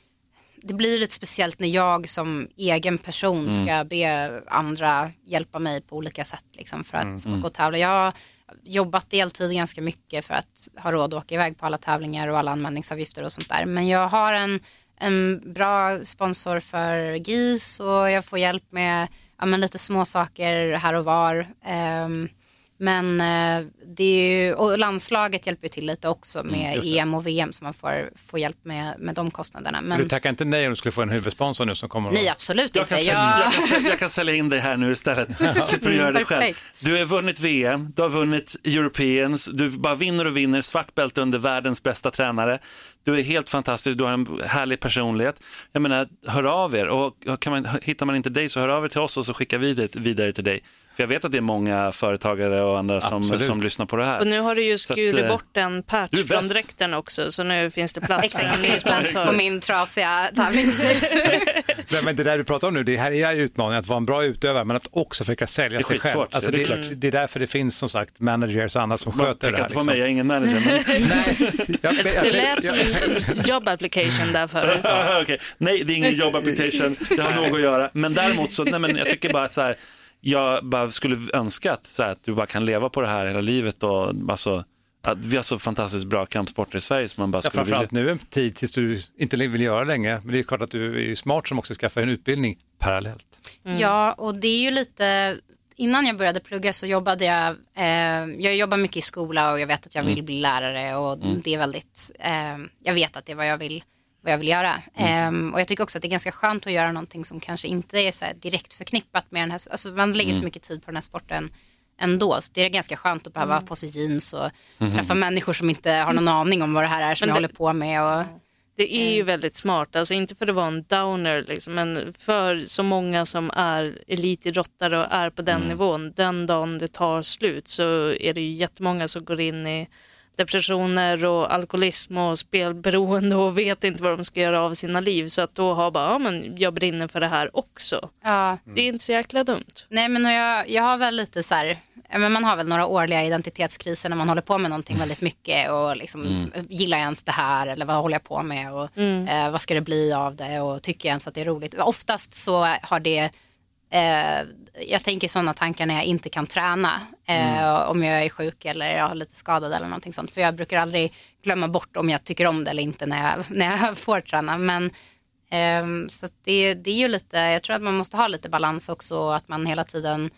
det blir lite speciellt när jag som egen person mm. ska be andra hjälpa mig på olika sätt liksom, för att mm. gå och tävla. Jag har jobbat deltid ganska mycket för att ha råd att åka iväg på alla tävlingar och alla anmälningsavgifter och sånt där. Men jag har en en bra sponsor för G I S och jag får hjälp med ja, men lite små saker här och var. Um, men uh, det är ju, och landslaget hjälper till lite också med mm, E M och V M så man får, får hjälp med, med de kostnaderna. Men... Du tackar inte nej om du skulle få en huvudsponsor nu som kommer? Nej, absolut jag inte. Kan sälja, jag... Jag, kan sälja, jag kan sälja in dig här nu istället. Slipper göra det själv. Du har vunnit V M, du har vunnit Europeans, du bara vinner och vinner, svart bälte under världens bästa tränare. Du är helt fantastisk, du har en härlig personlighet. Jag menar, hör av er. Och kan man, hittar man inte dig så hör av er till oss och så skickar vi det vidare till dig. För jag vet att det är många företagare och andra som, som lyssnar på det här. Och nu har du ju skurit att, bort en patch från dräkten också, så nu finns det plats. Exakt, det finns plats på min trasiga tävlingsdräkt. Nej, men det där du pratar om nu, det här är utmaningen att vara en bra utövare men att också försöka sälja sig själv. Alltså, det, är det, det är därför det finns som sagt managers och annat som Man sköter det här. Liksom. På mig, jag är ingen manager. Men... Nej, jag, jag, det lät som en job application där förut. Okay. Nej, det är ingen job application, det har nog att göra. Men däremot så, nej, men jag tycker bara så här, jag bara skulle önska att, så här, att du bara kan leva på det här hela livet och alltså, att vi har så fantastiskt bra kampsporter i Sverige som man bara ja, skulle framförallt vilja... nu en tid tills du inte vill göra länge, men det är klart att du är smart som också skaffar en utbildning parallellt. Mm. Ja, och det är ju lite, innan jag började plugga så jobbade jag, eh, jag jobbar mycket i skola och jag vet att jag vill mm. bli lärare och mm. det är väldigt, eh, jag vet att det är vad jag vill vad jag vill göra. Mm. Um, och jag tycker också att det är ganska skönt att göra någonting som kanske inte är så här direkt förknippat med den här, alltså man lägger mm. så mycket tid på den här sporten ändå. Så det är ganska skönt att behöva mm. ha på sig jeans och mm. träffa människor som inte har någon aning om vad det här är som Men jag det... håller på med och Det är ju väldigt smart, alltså inte för att vara en downer liksom, men för så många som är elitidrottare och är på den mm. nivån, den dagen det tar slut så är det ju jättemånga som går in i depressioner och alkoholism och spelberoende och vet inte vad de ska göra av sina liv, så att då har bara, ja men jag brinner för det här också. Ja. Det är inte så jäkla dumt. Nej, men jag, jag har väl lite så här, men man har väl några årliga identitetskriser när man håller på med någonting väldigt mycket och liksom, mm. gillar jag ens det här eller vad håller jag på med och mm. eh, vad ska det bli av det och tycker jag ens att det är roligt. Oftast så har det eh, jag tänker sådana tankar när jag inte kan träna eh, mm. om jag är sjuk eller jag har lite skadad eller någonting sånt, för jag brukar aldrig glömma bort om jag tycker om det eller inte när jag, när jag får träna, men eh, så att det, det är ju lite, jag tror att man måste ha lite balans också, att man hela tiden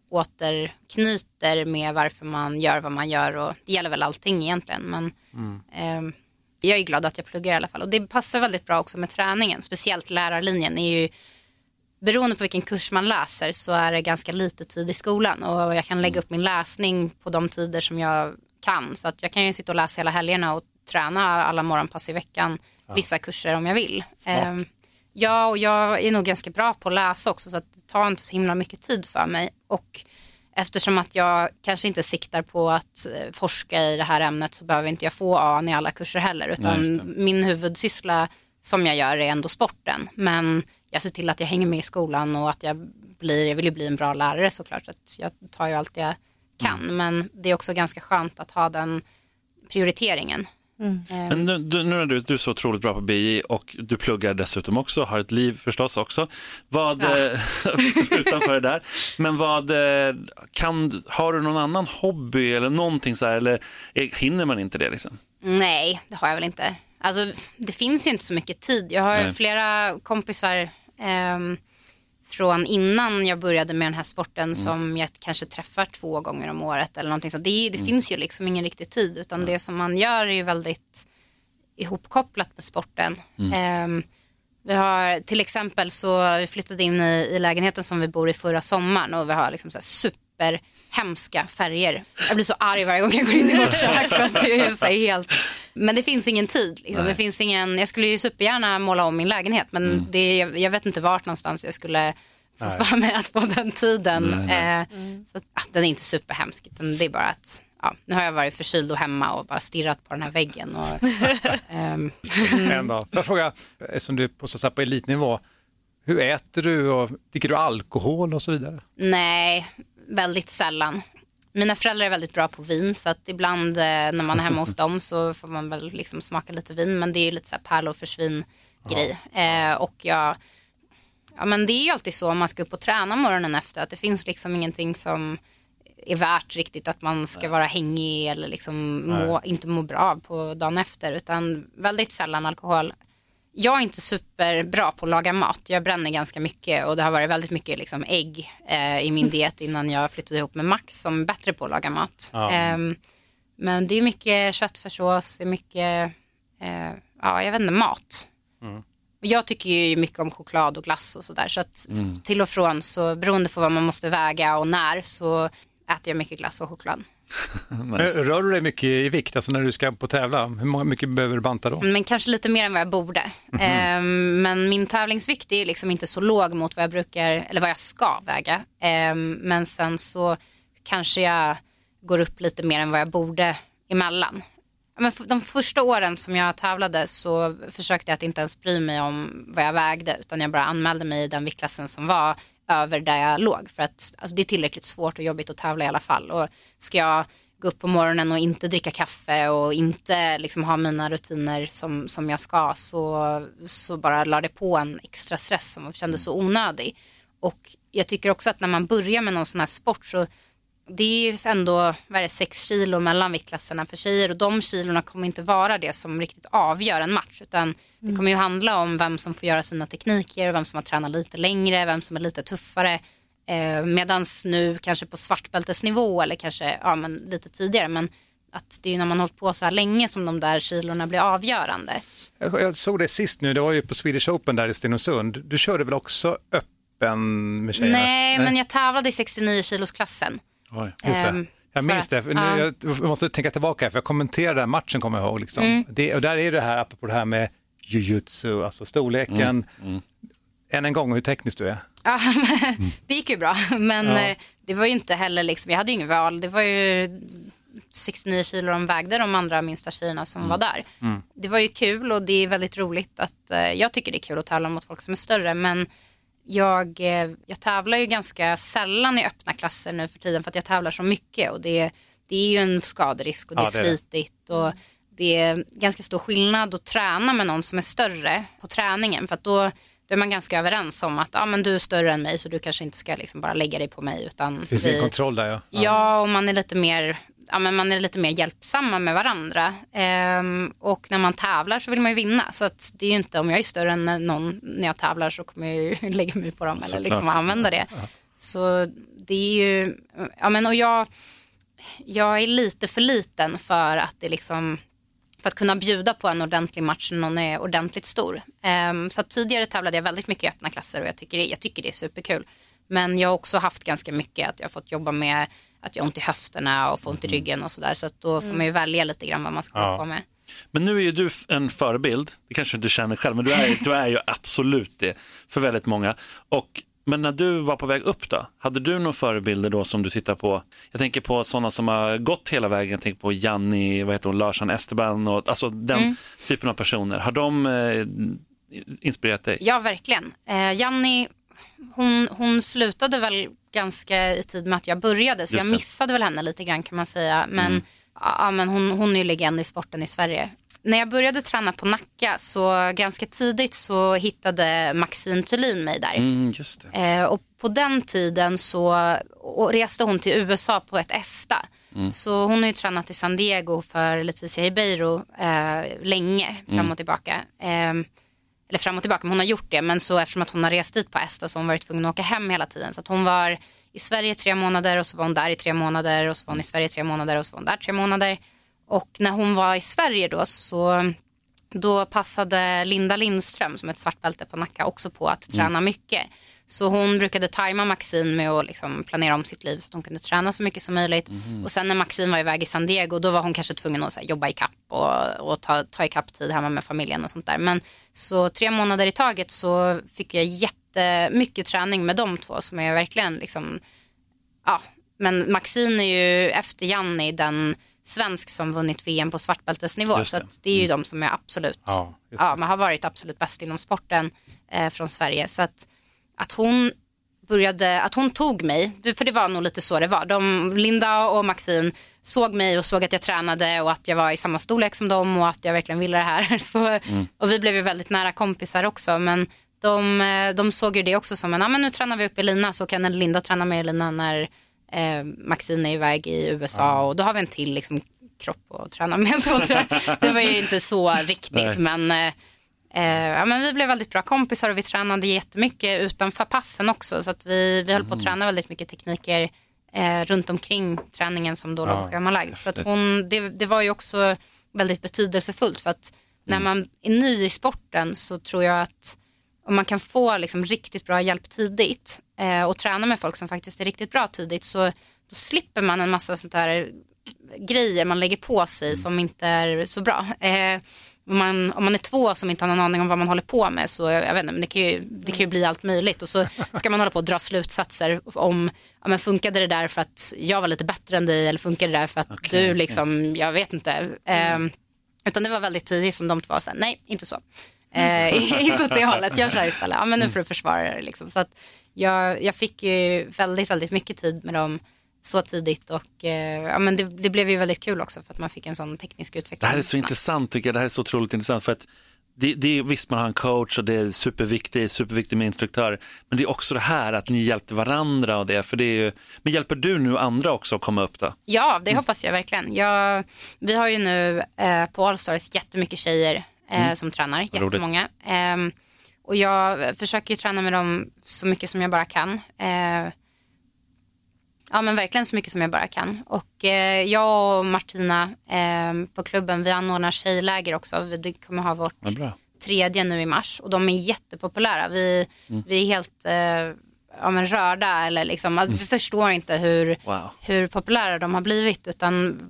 återknyter med varför man gör vad man gör, och det gäller väl allting egentligen, men mm. eh, jag är glad att jag pluggar i alla fall, och det passar väldigt bra också med träningen, speciellt lärarlinjen är ju, beroende på vilken kurs man läser så är det ganska lite tid i skolan, och jag kan lägga upp min läsning på de tider som jag kan, så att jag kan ju sitta och läsa hela helgerna och träna alla morgonpass i veckan, ja. Vissa kurser om jag vill. Eh, Ja, och jag är nog ganska bra på att läsa också, så att det tar inte så himla mycket tid för mig. Och eftersom att jag kanske inte siktar på att forska i det här ämnet så behöver inte jag få A i alla kurser heller. Utan Nej, min huvudsyssla som jag gör är ändå sporten. Men jag ser till att jag hänger med i skolan och att jag blir, jag vill ju bli en bra lärare såklart. Så att jag tar ju allt jag kan. Mm. Men det är också ganska skönt att ha den prioriteringen. Mm. Men nu, du, nu är du, du är så otroligt bra på B I och du pluggar dessutom också, har ett liv förstås också. Vad, ja. utanför det där. Men vad, kan, har du någon annan hobby eller någonting så här, eller hinner man inte det liksom? Nej, det har jag väl inte. Alltså, det finns ju inte så mycket tid. Jag har Nej. flera kompisar eh, från innan jag började med den här sporten mm. som jag kanske träffar två gånger om året eller någonting. Så det, det mm. finns ju liksom ingen riktig tid, utan mm. det som man gör är ju väldigt ihopkopplat med sporten. Mm. Eh, vi har till exempel så vi flyttade in i, i lägenheten som vi bor i förra sommaren, och vi har liksom så här super hemska färger. Jag blir så arg varje gång jag går in i vårt kök för att det är så helt... Men det finns ingen tid. Liksom. Det finns ingen... Jag skulle ju supergärna måla om min lägenhet, men mm. det, jag vet inte vart någonstans jag skulle få nej. för mig att få den tiden. Nej, nej. Eh, mm. så att, ah, den är inte superhemsk, utan det är bara att ja, nu har jag varit förkyld och hemma och bara stirrat på den här väggen. Och, ähm. En dag. Får jag fråga, som du är på, så på elitnivå, hur äter du och dricker du alkohol och så vidare? Nej, väldigt sällan. Mina föräldrar är väldigt bra på vin, så att ibland eh, när man är hemma hos dem så får man väl liksom smaka lite vin, men det är ju lite så här pärl och försvinn grej. Eh, och jag, ja men det är ju alltid så om man ska upp och träna morgonen efter, att det finns liksom ingenting som är värt riktigt att man ska vara hängig eller liksom må, inte må bra på dagen efter, utan väldigt sällan alkohol. Jag är inte superbra på att laga mat. Jag bränner ganska mycket, och det har varit väldigt mycket liksom ägg eh, i min diet innan jag flyttade ihop med Max som är bättre på att laga mat. Ja. Eh, men det är mycket köttfärssås, det är mycket, eh, ja jag vet inte, mat. Mm. Jag tycker ju mycket om choklad och glass och sådär, så att mm. till och från, så beroende på vad man måste väga och när, så äter jag mycket glass och choklad. Nice. Rör du dig mycket i vikt, alltså när du ska på tävla? Hur mycket behöver du banta då? Men kanske lite mer än vad jag borde. Mm-hmm. um, men min tävlingsvikt är liksom inte så låg mot vad jag brukar, eller vad jag ska väga. Um, men sen så kanske jag går upp lite mer än vad jag borde emellan. Men de första åren som jag tävlade så försökte jag att inte ens bry mig om vad jag vägde, utan jag bara anmälde mig i den viktklassen som var över där jag låg, för att alltså, det är tillräckligt svårt och jobbigt att tävla i alla fall, och ska jag gå upp på morgonen och inte dricka kaffe och inte liksom ha mina rutiner som, som jag ska, så, så bara la det på en extra stress som kändes så onödig. Och jag tycker också att när man börjar med någon sån här sport, så det är ju ändå vad är det, sex kilo mellan viktklasserna för tjejer, och de kilorna kommer inte vara det som riktigt avgör en match, utan det kommer ju handla om vem som får göra sina tekniker, vem som har tränat lite längre, vem som är lite tuffare, eh, medans nu kanske på svartbältesnivå eller kanske ja, men lite tidigare, men att det är ju när man hållit på så här länge som de där kilorna blir avgörande. Jag såg det sist nu, det var ju på Swedish Open där i Stenungsund. Du körde väl också öppen med tjejerna? Nej, Nej. men jag tävlade i sextionio kilosklassen. Oj, just det. Um, jag minns det. Nu, jag måste tänka tillbaka, för jag kommenterade den matchen, kommer jag ihåg. Liksom. Mm. Det, och där är det här, apropå det här med jujutsu, alltså storleken. Mm. Mm. Än en gång hur teknisk du är. Ja, det gick ju bra, men ja. det var ju inte heller liksom, jag hade ju ingen val, det var ju sextionio kilo de vägde, de andra minsta tjejerna som mm. var där. Mm. Det var ju kul och det är väldigt roligt att, eh, jag tycker det är kul att tävla mot folk som är större, men jag, eh, jag tävlar ju ganska sällan i öppna klasser nu för tiden för att jag tävlar så mycket och det, det är ju en skaderisk och det ja, är slitigt och det är ganska stor skillnad att träna med någon som är större på träningen, för att då Då är man ganska överens om att ah, men du är större än mig så du kanske inte ska liksom bara lägga dig på mig. Utan det finns vi, kontroll där, ja. Ja, ja och man är lite mer, ja, men man är lite mer hjälpsamma med varandra. Ehm, och när man tävlar så vill man ju vinna. Så att det är ju inte, om jag är större än någon när jag tävlar så kommer jag ju lägga mig på dem eller liksom använda det. Ja. Så det är ju, ja men och jag, jag är lite för liten för att det liksom... för att kunna bjuda på en ordentlig match när någon är ordentligt stor. Um, så att tidigare tävlade jag väldigt mycket i öppna klasser och jag tycker, det, jag tycker det är superkul. Men jag har också haft ganska mycket att jag har fått jobba med att jag har ont i höfterna och får ont i ryggen och sådär. Så att då får man ju välja lite grann vad man ska ja. på med. Men nu är ju du en förebild, det kanske du känner själv, men du är, du är ju absolut det för väldigt många. Och men när du var på väg upp då, hade du några förebilder då som du tittar på? Jag tänker på sådana som har gått hela vägen, jag tänker på Janni, vad heter hon, Larsson Esteban och alltså den mm. typen av personer. Har de eh, inspirerat dig? Ja, verkligen. Eh, Janni, hon, hon slutade väl ganska i tid med att jag började, så jag missade väl henne lite grann kan man säga. Men, mm. ja, men hon, hon är ju legend i sporten i Sverige. När jag började träna på Nacka så ganska tidigt så hittade Maxine Thulin mig där. Mm, just det. Eh, och på den tiden så och reste hon till U S A på ett ESTA. Mm. Så hon har ju tränat i San Diego för Leticia Ribeiro eh, länge fram och mm. tillbaka. Eh, eller fram och tillbaka, men hon har gjort det. Men så eftersom att hon har rest dit på ESTA så har hon varit tvungen att åka hem hela tiden. Så att hon var i Sverige tre månader och så var hon där i tre månader och så var hon i Sverige tre månader och så var hon där tre månader. Och när hon var i Sverige då så då passade Linda Lindström som ett svartbälte på Nacka också på att träna mm. mycket. Så hon brukade tajma Maxine med att liksom planera om sitt liv så att hon kunde träna så mycket som möjligt. Mm. Och sen när Maxine var iväg i San Diego då var hon kanske tvungen att så här, jobba i kapp och, och ta, ta i kapp tid hemma med familjen och sånt där. Men så tre månader i taget så fick jag jättemycket träning med de två som är verkligen liksom, ja, men Maxine är ju efter Janni den svensk som vunnit V M på svartbältesnivå. Så att det är ju mm. de som är absolut, ja, ja, man har varit absolut bäst inom sporten eh, från Sverige. Så att, att hon började, att hon tog mig, för det var nog lite så det var. De, Linda och Maxine såg mig och såg att jag tränade och att jag var i samma storlek som dem och att jag verkligen ville det här. Så, mm. och vi blev ju väldigt nära kompisar också, men de, de såg ju det också som en, ja men nu tränar vi upp Elina så kan Linda träna med Elina när Eh, Maxine är iväg i U S A ja. och då har vi en till liksom, kropp att träna med. Det var ju inte så riktigt men, eh, ja, men vi blev väldigt bra kompisar och vi tränade jättemycket utanför passen också så att vi, vi höll på att mm. träna väldigt mycket tekniker eh, runt omkring träningen som då ja, låg schemalagd. Så att hon, det, det var ju också väldigt betydelsefullt för att när man är ny i sporten så tror jag att om man kan få liksom riktigt bra hjälp tidigt eh, och träna med folk som faktiskt är riktigt bra tidigt så då slipper man en massa sånt där grejer man lägger på sig mm. som inte är så bra. Eh, om, man, om man är två som inte har någon aning om vad man håller på med så jag vet inte, men det kan ju, det kan ju bli allt möjligt och så ska man hålla på och dra slutsatser om ja, men funkade det där för att jag var lite bättre än dig eller funkade det där för att okay, du liksom, okay. jag vet inte. Eh, mm. Utan det var väldigt tidigt som de två sa, nej inte så. Eh, inte åt det hållet, jag kör istället. Ja, men nu får du försvara det liksom. Så att jag, jag fick ju väldigt, väldigt mycket tid med dem så tidigt och eh, ja, men det, det blev ju väldigt kul också för att man fick en sån teknisk utveckling. Det här är så intressant tycker jag, det här är så otroligt intressant för att det, det är visst man har en coach och det är superviktigt, superviktigt med instruktör, men det är också det här att ni hjälpte varandra och det, för det är ju, men hjälper du nu andra också att komma upp då? Ja, det hoppas jag verkligen. Jag, vi har ju nu eh, på All Stars jättemycket tjejer Mm. som tränar, jättemånga. Um, och jag försöker ju träna med dem så mycket som jag bara kan. Uh, ja men verkligen så mycket som jag bara kan. Och uh, jag och Martina uh, på klubben, vi anordnar tjejläger också. Vi kommer ha vårt ja, tredje nu i mars. Och de är jättepopulära. Vi, mm. vi är helt uh, ja, men rörda. Eller liksom, alltså, vi förstår inte hur, wow. hur populära de har blivit. Utan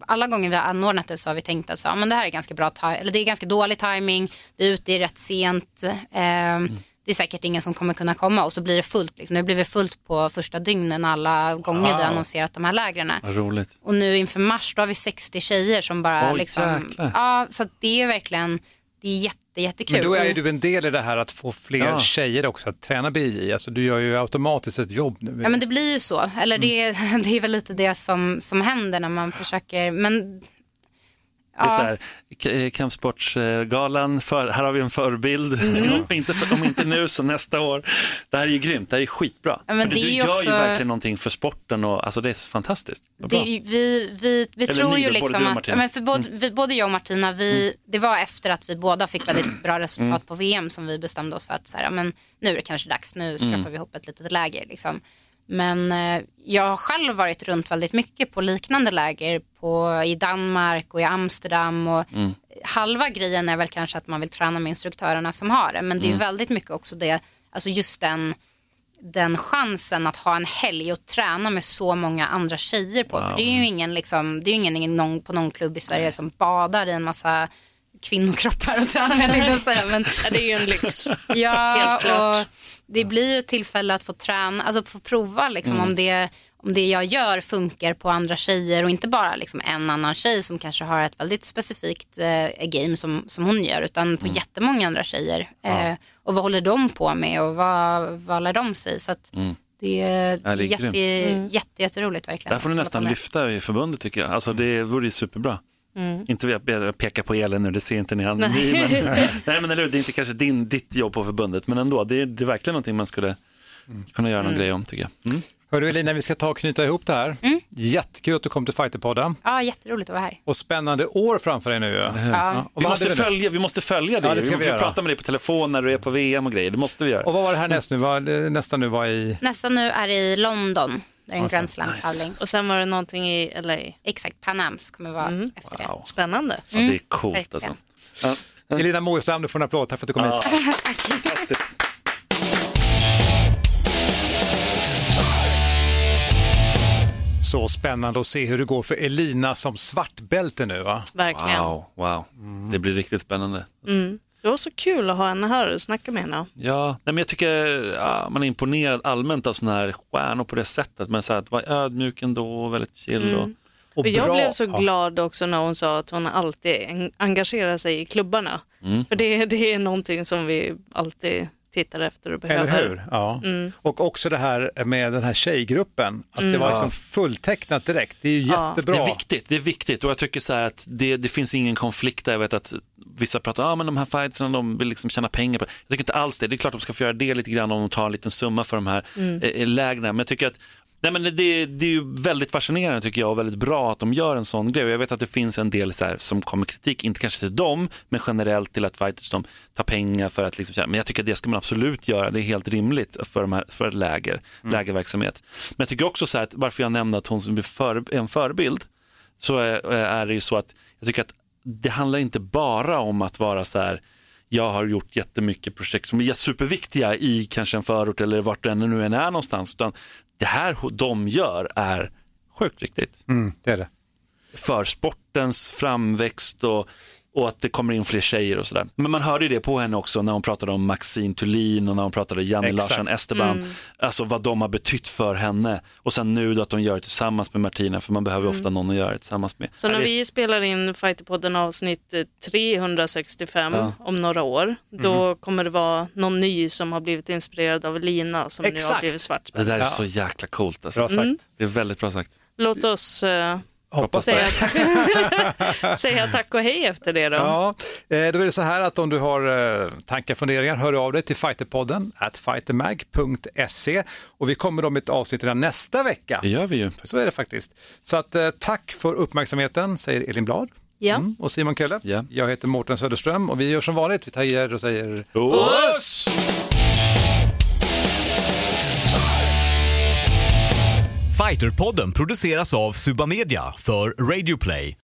alla gånger vi har anordnat det så har vi tänkt att så, ja, men det här är ganska bra ta- eller det är ganska dålig timing, vi är ute rätt sent, eh, mm. det är säkert ingen som kommer kunna komma och så blir det fullt liksom. Nu blir det fullt på första dygnen alla gånger wow. vi har annonserat de här lägren. Roligt. Och nu inför mars då har vi sextio tjejer som bara Oj, liksom, ja, så det är verkligen, det är jätte, jättekul. Men då är ju du en del i det här att få fler ja. tjejer också att träna B J J. Alltså du gör ju automatiskt ett jobb nu. Ja men det blir ju så, eller mm. det, det är väl lite det som, som händer när man försöker, men det är så här, Kampsportsgalan, för, här har vi en förebild, mm. inte för, om inte nu så nästa år. Det här är ju grymt, det här är skitbra. Ja, men det du gör också... ju verkligen någonting för sporten och alltså det är fantastiskt. Det är, vi vi, vi tror ju då, liksom att, ja, men för både, mm. vi, både jag och Martina, vi, mm. det var efter att vi båda fick väldigt bra resultat mm. på V M som vi bestämde oss för att så här, men nu är det kanske dags, nu skrapar mm. vi ihop ett litet läger liksom. Men eh, jag har själv varit runt väldigt mycket på liknande läger på, i Danmark och i Amsterdam och mm. halva grejen är väl kanske att man vill träna med instruktörerna som har det, men det är ju mm. väldigt mycket också det, alltså just den, den chansen att ha en helg och träna med så många andra tjejer på, wow. för det är ju ingen liksom, det är ju ingen, ingen någon, på någon klubb i Sverige som badar i en massa kvinnokroppar och träna med det, säga, men ja, det är ju en lyx. Ja, och det blir ju ett tillfälle att få träna, alltså få prova liksom, mm. om, det, om det jag gör funkar på andra tjejer och inte bara liksom en annan tjej som kanske har ett väldigt specifikt eh, game som, som hon gör, utan på mm. jättemånga andra tjejer. Ja. Eh, och vad håller de på med och vad, vad lär de sig? Så att mm. det är, ja, det är jätte, mm. jätte, jätteroligt verkligen. Där får du nästan lyfta i förbundet tycker jag. Alltså det vore superbra. Mm. Inte vill peka på Elin nu, det ser inte ni han. Nej. Men, nej men eller, det är inte kanske din, ditt jobb på förbundet, men ändå, det är, det är verkligen någonting man skulle mm. kunna göra någon mm. grej om tycker jag. Mm. Hörru Elina, vi ska ta och knyta ihop det här. Mm. Jättekul att du kom till Fighterpodden. Ja, jätteroligt att vara här. Och spännande år framför dig nu. Ja. Ja. Och vi, måste följa, vi måste följa det. Ja, det vi måste vi prata med dig på telefon när du är på V M och grejer. Det måste vi göra. Och vad var det här näst nu? Vad, nästa nu var i... Nästa nu är i London. Det är en Grand Slam-tävling. Nice. Och sen var det någonting i L A. Exakt, Pan Ams kommer vara mm. efter wow. det. Spännande. Ja, det är coolt alltså. Ja. Elina Moestam, du får en applåd. Tack för att du kom ja. hit. Tack. Fantastiskt. Så spännande att se hur det går för Elina som svartbälte nu, va? Verkligen. Wow, wow. Mm. Det blir riktigt spännande. Mm. Det var så kul att ha henne här och snacka med henne. Ja, nej, men jag tycker ja, man är imponerad allmänt av såna här stjärnor på det sättet. Men så här, att vara ödmjuk ändå, väldigt chill. Mm. Och, och jag bra. blev så glad också när hon sa att hon alltid engagerar sig i klubbarna. Mm. För det, det är någonting som vi alltid tittar efter och behöver. Eller hur? Ja. Mm. Och också det här med den här tjejgruppen. Att mm. det var liksom fulltecknat direkt. Det är ju ja. jättebra. Det är viktigt, det är viktigt. Och jag tycker så här att det, det finns ingen konflikt där. Jag vet att vissa pratar om ah, men de här fighterna, de vill liksom tjäna pengar på. Jag tycker inte alls det. Det är klart att de ska få göra det lite grann om de tar en liten summa för de här mm. eh, lägena. Men jag tycker att nej, men det, det är ju väldigt fascinerande tycker jag och väldigt bra att de gör en sån grej. Och jag vet att det finns en del så här, som kommer kritik, inte kanske till dem, men generellt till att fighters de tar pengar för att liksom, men jag tycker att det ska man absolut göra. Det är helt rimligt för, de här, för läger, mm. lägerverksamhet. Men jag tycker också så här att varför jag nämnde att hon som är för, en förebild så är, är det ju så att jag tycker att det handlar inte bara om att vara så här, jag har gjort jättemycket projekt som är superviktiga i kanske en förort eller vart det nu än är någonstans, utan det här de gör är sjukt viktigt. Mm, det är det. För sportens framväxt och, och att det kommer in fler tjejer och sådär. Men man hörde ju det på henne också när hon pratade om Maxine Thulin och när hon pratade om Janne Larsson Esteban. Mm. Alltså vad de har betytt för henne. Och sen nu då att de gör det tillsammans med Martina, för man behöver mm. ofta någon att göra det tillsammans med. Så när vi spelar in Fighterpodden avsnitt trehundrasextiofem ja. om några år, då mm. kommer det vara någon ny som har blivit inspirerad av Lina som Exakt. nu har blivit svartspel. Det där är ja. så jäkla coolt. Alltså. Bra sagt. Mm. Det är väldigt bra sagt. Låt oss... Uh, Hoppas säga, säga tack och hej efter det då. Ja, då är det så här att om du har tankar, funderingar, hör av dig till fighterpodden at fightermag punkt se och vi kommer då med ett avsnitt redan nästa vecka. Det gör vi ju. Så är det faktiskt. Så att tack för uppmärksamheten, säger Elin Blad. Ja. Mm, och Simon Kölle. Ja. Jag heter Mårten Söderström och vi gör som vanligt, vi tar och säger Oss! Fighterpodden produceras av Suba Media för Radio Play.